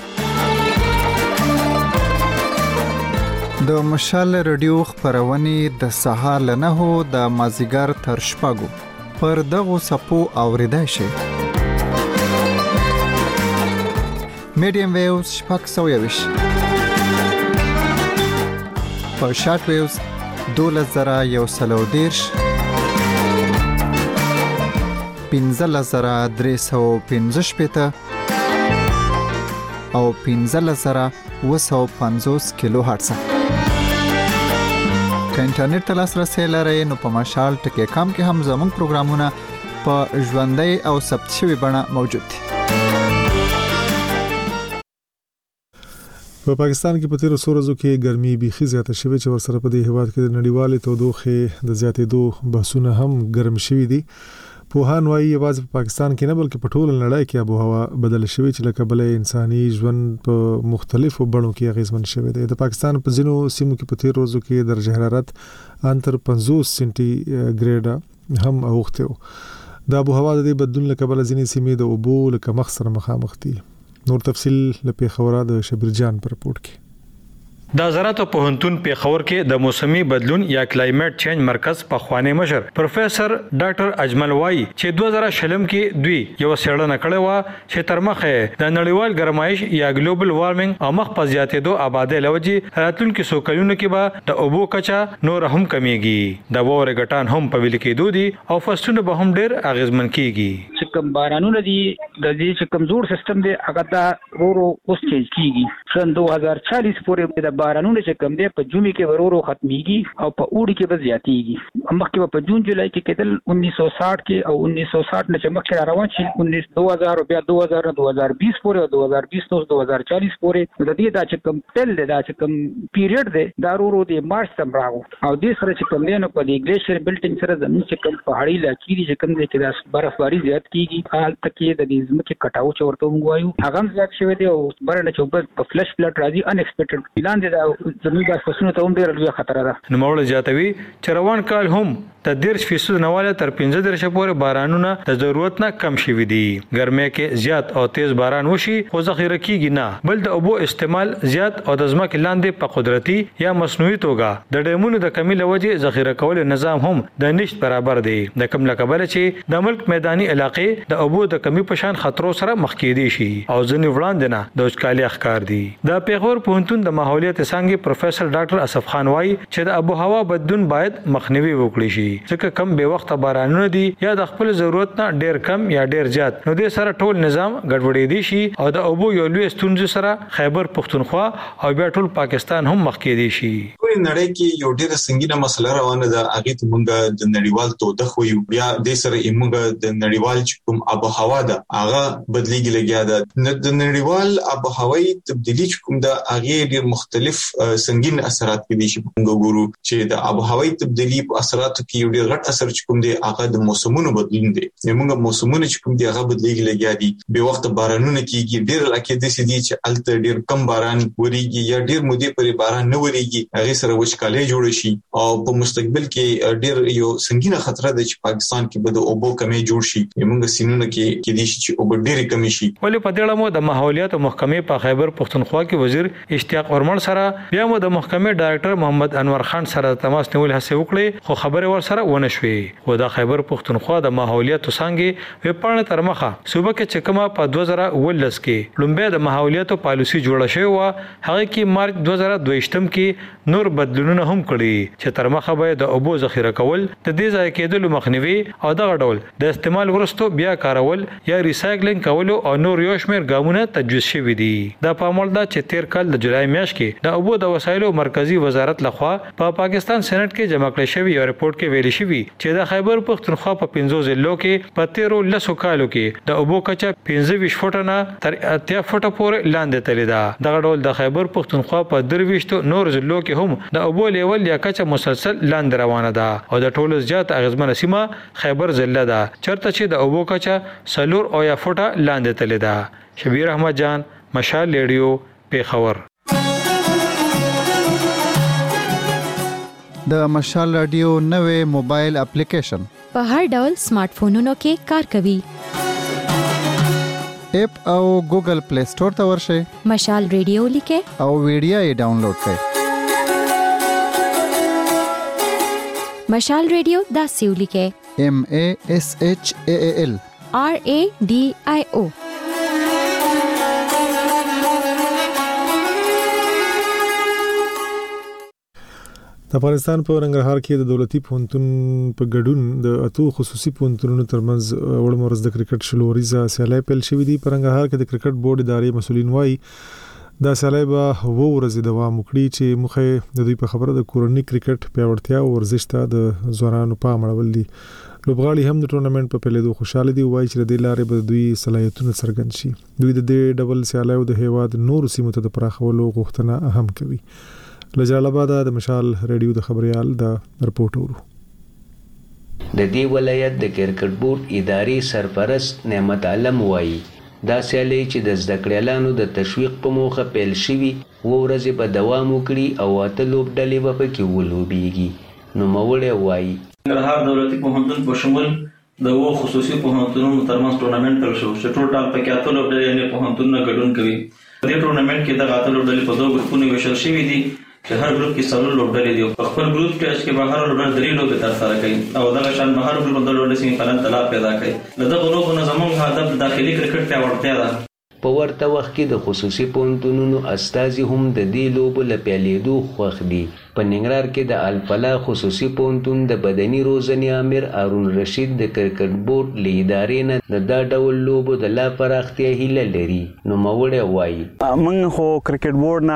د مشال رادیو خبرونه د سهار له نهو د مازیګر تر شپږو پر دغه سپو اوریدای شي. میډیم ویوز شپږ سوه یوش په شارټ ویوز دولس زره یو سلو دیرش پنځلس زره درې سوه پنځه شپېته او پنځلس زره اووه سوه پنځوس کیلو هرتز. که انټرنیټ ته لاسرسي لرئ نو په مشال ټکی کام کې هم زموږ پروګرامونه په ژوندۍ او ثبت شوی بڼه موجود دي. په پاکستان کې په تیر څو ورځو کې ګرمي بيخي زیاته شوې چې ورسره په دې هیواد کې د نړیوالې تودوخه د زیاتېدو بحثونه هم ګرم شوي دي. پوهان وايي یوازې په پاکستان کې نه بلکې په ټول نړۍ کې آب او هوا بدل شوې چې لکه بلې انساني ژوند په مختلفو بڼو کې اغیزمن شوی دی. د پاکستان په ځینو سیمو کې په تیر ورځو کې درجه حرارت انتر پنځوس سنټي ګریډ هم اوخته. د آب او هوا د دې بدلون لکه بل ځینې سیمې د اوبو لکه مخ سره مخامخ دي. نور تفصیل لپاره خبره د شبیر جان پر رپورت کې. د زراعت پوهنتون پیښور کې د موسمي بدلون یا کلایمټ چینج مرکز په خوانی مشر پروفیسور ډاکټر اجمل وای چې دوه زره شلم کې دوی یو څېړنه کړې و چې تر مخه د نړیوال ګرمایش یا ګلوبل وارمنګ او مخ په زیاتېدو آبادی لوجي راتلونکو سو کلونو کې به د اوبو کچا نور هم کمیږي. د وورې غټان هم په ویل کې دودي او فصلونه به هم ډېر اغیزمن کیږي. چې کوم بارانونه دي د دې چې کمزور سیستم دی هغه دا ورو اوس چینج کیږي. سن دوه هزار چالیس پورې د بارانونه چې کم دی په جومي کې ورو ختميږي او په اوړي کې به زیاتېږي. مخکې په جون جولای کې کېدل انیس سو ساठ کې او انیس سو ساठ نه چې مخکې روان شي انیس دو هزار بیا دو هزار دو هزار بیس پورې او دو هزار بیس نو دو هزار چالیس پورې د دې دا چې کم تل دی دا چې کم پیریډ دی دا ورو د مارچ تم راغو او دې سره چې کم دی نو په دې ګلیشر بلټینګ سره زموږ چې کم پهاړي علاقې دي چې کم دی کې دا برفباری زیات کیږي حال تکي د دې زمکه کټاو چورته وګوایو هغه زیات شوی دی او برنه چې په فلش فلټ راځي ان ایکسپیکټډ پلان دی دا زموږ د فصلونو ته هم ډېر لوی خطر ده. نو موږ جاتوي چې روان کال هم د ډیر فیصد نواله تر پنځه درشه پورې بارانونه د ضرورت نه کم شوي دي. ګرمۍ کې زیات او تیز باران وشي خو ذخیره کیږي نه بل د اوبو استعمال زیات او د ځمکې لاندې په قدرتي یا مصنوعي توګه د ډیمونو د کمی لوجې ذخیره کول نظام هم د نشټ برابر دی. د کم لکبل چې د ملک میداني علاقې د اوبو د کمی په شان خطرو سره مخ کېدي شي او ځنې وړاندې نه د وچکالي ښکار دي. د پیښور پوهنتون د ماحولیت څنګه پروفیسور ډاکټر اسف خان وایي چې د آب او هوا بدلون باید مخنیوي وکړي شي ځکه کم به وخت بارانونه دي یا د خپل ضرورت نه ډیر کم یا ډیر زیات نو د سره ټول نظام ګډوډې دي شي او د اوبو یو لوی ستونزې سره خیبر پختونخوا او بیا ټول پاکستان هم مخ کې دي شي. په نړۍ کې یو ډیر سنگینه مسله روانه ده هغه ته موږ د نړیوال تودوخه یو بیا د سره موږ د نړیوال کوم آب او هوا ده هغه بدلیږي لګیا ده د نړیوال آب او هوایي تبدیلی کوم ده هغه ډیر مختلف سنگین اثرات کوي چې موږ ګورو چې د آب او هوایي تبدیلی په اثراتو کې یو ډیر غټ اثر چې کوم دی هغه د موسمونو بدلون دی. موږ موسمونه چې کوم دی هغه بدلیږي لګیا دي به وخت بارانونه کیږي ډیر لکه د سې دي چې الته ډیر کم باران وریږي یا ډیر مودې پرې باران نه وریږي هغه سره وچکالي جوړ شي او په مستقبل کې ډیر یو سنگینه خطر ده چې پاکستان کې به د اوبو کمی جوړ شي. موږ سینونه کې کې دي چې اوبو ډیر کمی شي. ولې په دې اړه مو د ماحولیات محکمې په خیبر پختونخوا کې وزیر اشتیاق ورمن سره بیا مو د محکمې ډایرکټر محمد انور خان سره تماس نیول هڅه وکړې خو خبره ور سره ونه شوې. و د خیبر پختونخوا د ماحولیات څنګه وپاڼه تر مخه صوبه کې چې کومه په دوه زره ولس کې لومبه د ماحولیات پالیسي جوړه شوی و هغه کې مارچ دوه زره دویشتم کې نور بدلونونه هم کړي چې تر مخه به د اوبو ذخیره کول د دې ځای کېدل مخنیوي او دغه ډول د استعمال ورستو بیا کارول یا ریسایکلینګ کول او نور یو شمېر ګامونه تجویز شوي دي. د پاموړ د چې تیر کال د جولای میاشت کې د اوبو د وسایلو مرکزی وزارت لخوا په پا پاکستان سېنات کې جمع کړی شوی یو رپورت کې ویل شوی چې د خیبر پختونخوا په پنځو ضلعو کې په تیرو لسو کالو کې د اوبو کچه پنځه ویشت فوټه نه تر اتیا فوټه پورې لاندې تللی ده. دغه ډول د خیبر پختونخوا په درويشتو نور ضلعو کې هم د اوبو لیول یا کچه مسلسل لاندې روانه ده او د ټولو زیات اغیزمنه سیمه خیبر ضلع ده چرته چې د اوبو کچه سلور او یا فوټه لاندې تللی ده. شبیر احمد جان مشال ریډیو پیښور. د مشال رادیو نوې موبایل اپلیکیشن په هر ډول سمارټ فونونو کې کار کوي. اپ او ګوګل پلی سٹور ته ورشئ مشال ریډیو لیکه او ویډیو یې ډاونلوډ کړئ. مشال ریډیو دا سیو لیکه M A S H A A L R A D I O. د افغانستان په ننګرهار کې د دولتي پوهنتون په ګډون د اتو خصوصي پوهنتونونو ترمنځ وړمرز د کرکټ شلوريزه سیالي پیل شوې دي. په ننګرهار کې د کرکټ بورډ ادارې مسولین وایي دا سیالي به وو ورځې دوام وکړي چې مخه د دوی په خبره د کورنۍ کرکټ پیاوړتیا او ورزش ته د ځوانانو پام اړول دي. لوبغاړي هم د ټورنمنت په پیلېدو خوشاله دي، وایي چې د دې لارې به دوی صلاحیتونه څرګند شي. دوی د دې ډبل سیالیو د هیواد نورو سیمو ته د پراخولو غوښتنه هم کوي. له جلال آباد د مشال ریډیو د خبريال د رپورټ ورو. د دې ولایت د کرکټ بورډ اداري سرپرست نعمت عالم وایي دا سیالي چې د زده کړیالانو د تشویق په موخه پیل شوي و ورځې به دوام وکړي او اته لوبډلې به پکې ولوبېږي. نوموړی وایي ننګرهار دولتي پوهنتون په شمول د وو خصوصي پوهنتونونو ترمنځ ټورنمنت پیل شو چې ټوټال پکې اته لوبډلې یعنې پوهنتونونه ګډون کوي. په دې ټورنمنت کې د اته لوبډلې په دوه ګروپونو ویشل شوي دي چې هر ګروپ کې څلور لوبډلې دي. په خپل ګروپ کې به هر لوبډله درې لوبې ترسره کوي او دغه شان به هر ګروپ د لوبډلې سیمې فینال ته لار پیدا کوي. له دغو لوبو نه زموږ هدف د داخلي کرکټ پیاوړتیا ده. په ورته وخت کې د خصوصي پوهنتونونو استازي هم د دې لوبو له پیلېدو خوښ دي. په ننګرهار کې د الفلاح خصوصي پوهنتون د بدني روزنې امیر هارون رشید د کرکټ بورډ له ادارې نه د دا ډول لوبو د لا پراختیا هیله لري. نوموړی وایي موږ خو کرکټ بورډ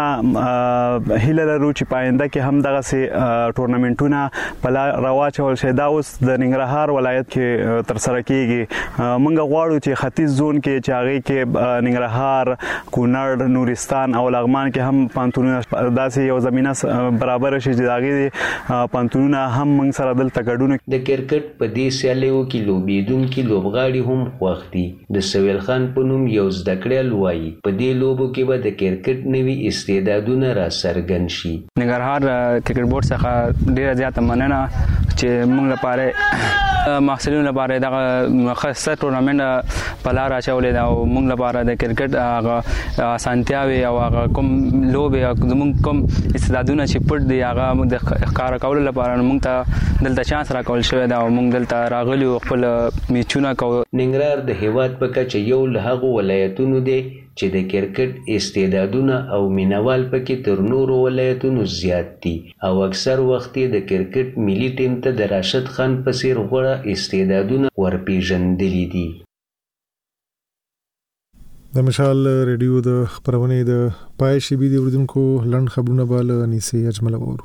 نه هیله لرو چې په آینده کې هم دغسې ټورنمنټونه په لار راواچول شي. دا اوس د ننګرهار ولایت کې ترسره کیږي. موږ غواړو چې ختیځ زون کې چې هغې کې ننګرهار، کونړ، نورستان او لغمان کې هم پوهنتونونه داسې یو زمینه برابر شي چې هغې پوهنتونونه هم موږ سره دلته ګډون. د کرکټ په دې سیالیو کې لوبېدونکي لوبغاړي هم خوښ دي. د سویل خان په نوم یو زده کړیال وایي په دې لوبو کې به د کرکټ نوي استعدادونه را څرګند شي. ننګرهار کرکټ بورډ څخه ډېره زیاته مننه چې موږ لپاره محصلینو لپاره دغه خاصه ټورنمنټ په لار اچولې ده او موږ لپاره د کرکټ هغه اسانتیاوې او هغه کوم لوبې زموږ کوم استعدادونه چې پټ دي هغه موږ د ښکاره کولو لپاره موږ ته دلته چانس راکول شوی دی او موږ دلته راغلي او خپل میچونه کوو. ننګرهار د هیواد په کچه یو له هغو ولایتونو دی چې د کرکټ استعدادونه او مینوال پکې تر نورو ولایتونو زیات دي او اکثر وخت د کرکټ ملي ټیم ته د راشد خان په څیر غوره استعدادونه ورپېژندلي دي. د مشال ریډیو د خبرونې د پای شیبې د اوریدونکو لنډ خبرونه به له انیسې اجمل وورو.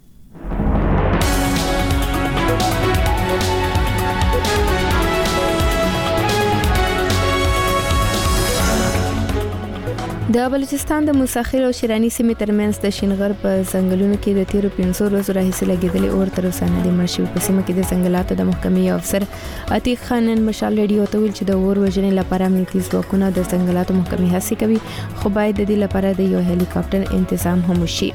د بلوچستان د موساخیل او شیرانی سیمې ترمنځ د شینغر په ځنګلونو کې د تیرو پنځو ورځو راهیسې لګېدلې اور تر اوسه نه دی مړ شوی. په سیمه کې د ځنګلاتو د محکمې افسر عتیق خان نن مشال ریډیو ته ویل چې د اور وژنې لپاره امنیتي ځواکونه د ځنګلاتو محکمې هڅې کوي، خو باید د دې لپاره د یو هلیکاپټر تنظیم هم وشي.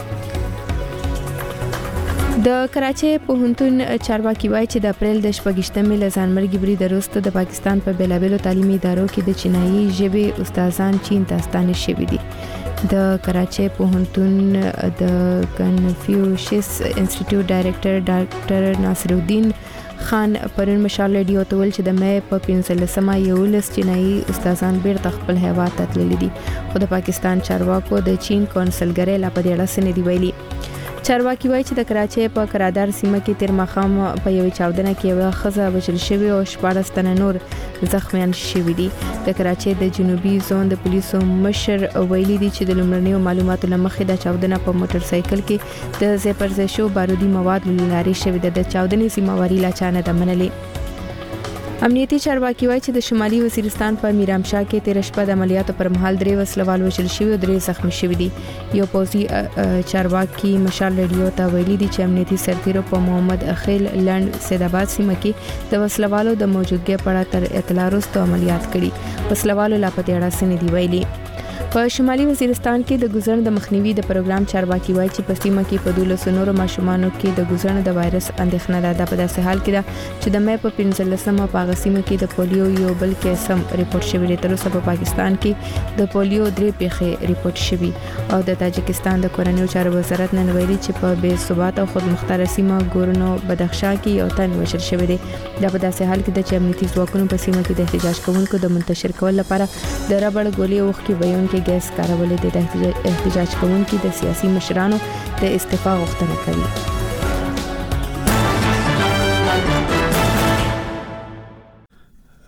د کراچۍ پوهنتون چارواکي وایي چې د اپریل د شپږشتمې له ځانمرګي برید وروسته د پاکستان په بیلابیلو تعلیمي ادارو کې د چینایي ژبې استادان چین ته ستانه شوي دي. د کراچۍ پوهنتون د کنفیوشس انسټیټیوټ ډایریکټر ډاکټر ناصر الدین خان پرون مشال ریډیو ته ویل چې د مې په پنځلسمه یولس چینایي استادان بیرته خپل هیواد ته تللي دي، خو د پاکستان چارواکو د چین کونسلګرۍ لا په دې اړه څه نه دي ویلي. چارواکي وایي چې د کراچۍ په کرادار سیمه کې تیر ماښام په یوې چاودنه کې یوه ښځه وژل شوې او شپاړس تنه نور زخمیان شوي دي. د کراچۍ د جنوبي زون د پولیسو مشر ویلي دي چې د لومړنیو معلوماتو له مخې د چاودنه په موټر سایکل کې د ځای پر ځای شو بارودي مواد له لارې شوې ده. د چاودنې ذمہواري لا چا نه ده منلې. امنیتي چارواکي وایي چې د شمالي وزیرستان په میرامشاه کې تیر شپه د عملیاتو پر مهال درې وسلوال وژل شوي او درې زخمي شوي دي. یو پوځي چارواکي مشال ریډیو ته ویلي دي چې امنیتي سرتیرو په محمد اخیل لند سیدآباد سیمه کې د وسلوالو د موجودګۍ په اړه تر اطلاع وروسته عملیات کړي. وسلوالو لا په دې اړه څه نه دي ویلي. په شمالي وزیرستان کې د ګوزن د مخنیوي د پروګرام چارواکي وایي چې په سیمه کې په دولسو نورو ماشومانو کې د ګوزن د وایرس اندېښنه ده. دا په داسې حال کې ده چې د مې په پنځلسمه په هغه سیمه کې د پولیو یو بل کیس هم ریپورټ شوی دی. تر اوسه په پاکستان کې د پولیو درې پیښې ریپورټ شوي او د تاجکستان د کورنیو چارو وزارت نن ویلي چې په بې ثبات او خودمختاره سیمه ګورنو بدخشان کې یو تن وژل شوی دی. دا په داسې حال کې ده چې امنیتي ځواکونو په سیمه کې د احتجاج کوونکو د منتشر کولو لپاره د ربړ ګولۍ اوښکې ویونکي ګیس کارولې دي. د احتجاج کوونکي د سیاسي مشرانو د استعفا غوښتنه کوي.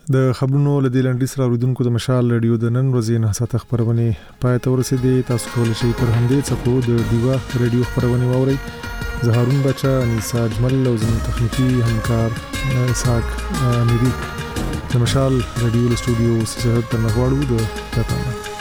د خبرونو لدی لنډی سره اوریدونکو د مشال رادیو د نن ورځې نه ساته خبرونه پای ته ورسېدي. تاسو کولی شئ تر همدې څخه د دیوا رادیو خبرونه واورئ. زهارون بچا، انیسا اجمل او زموږ تخنیکی همکار اسحاق اميري د مشال رادیو استودیو سره تر نغواړو د تاسو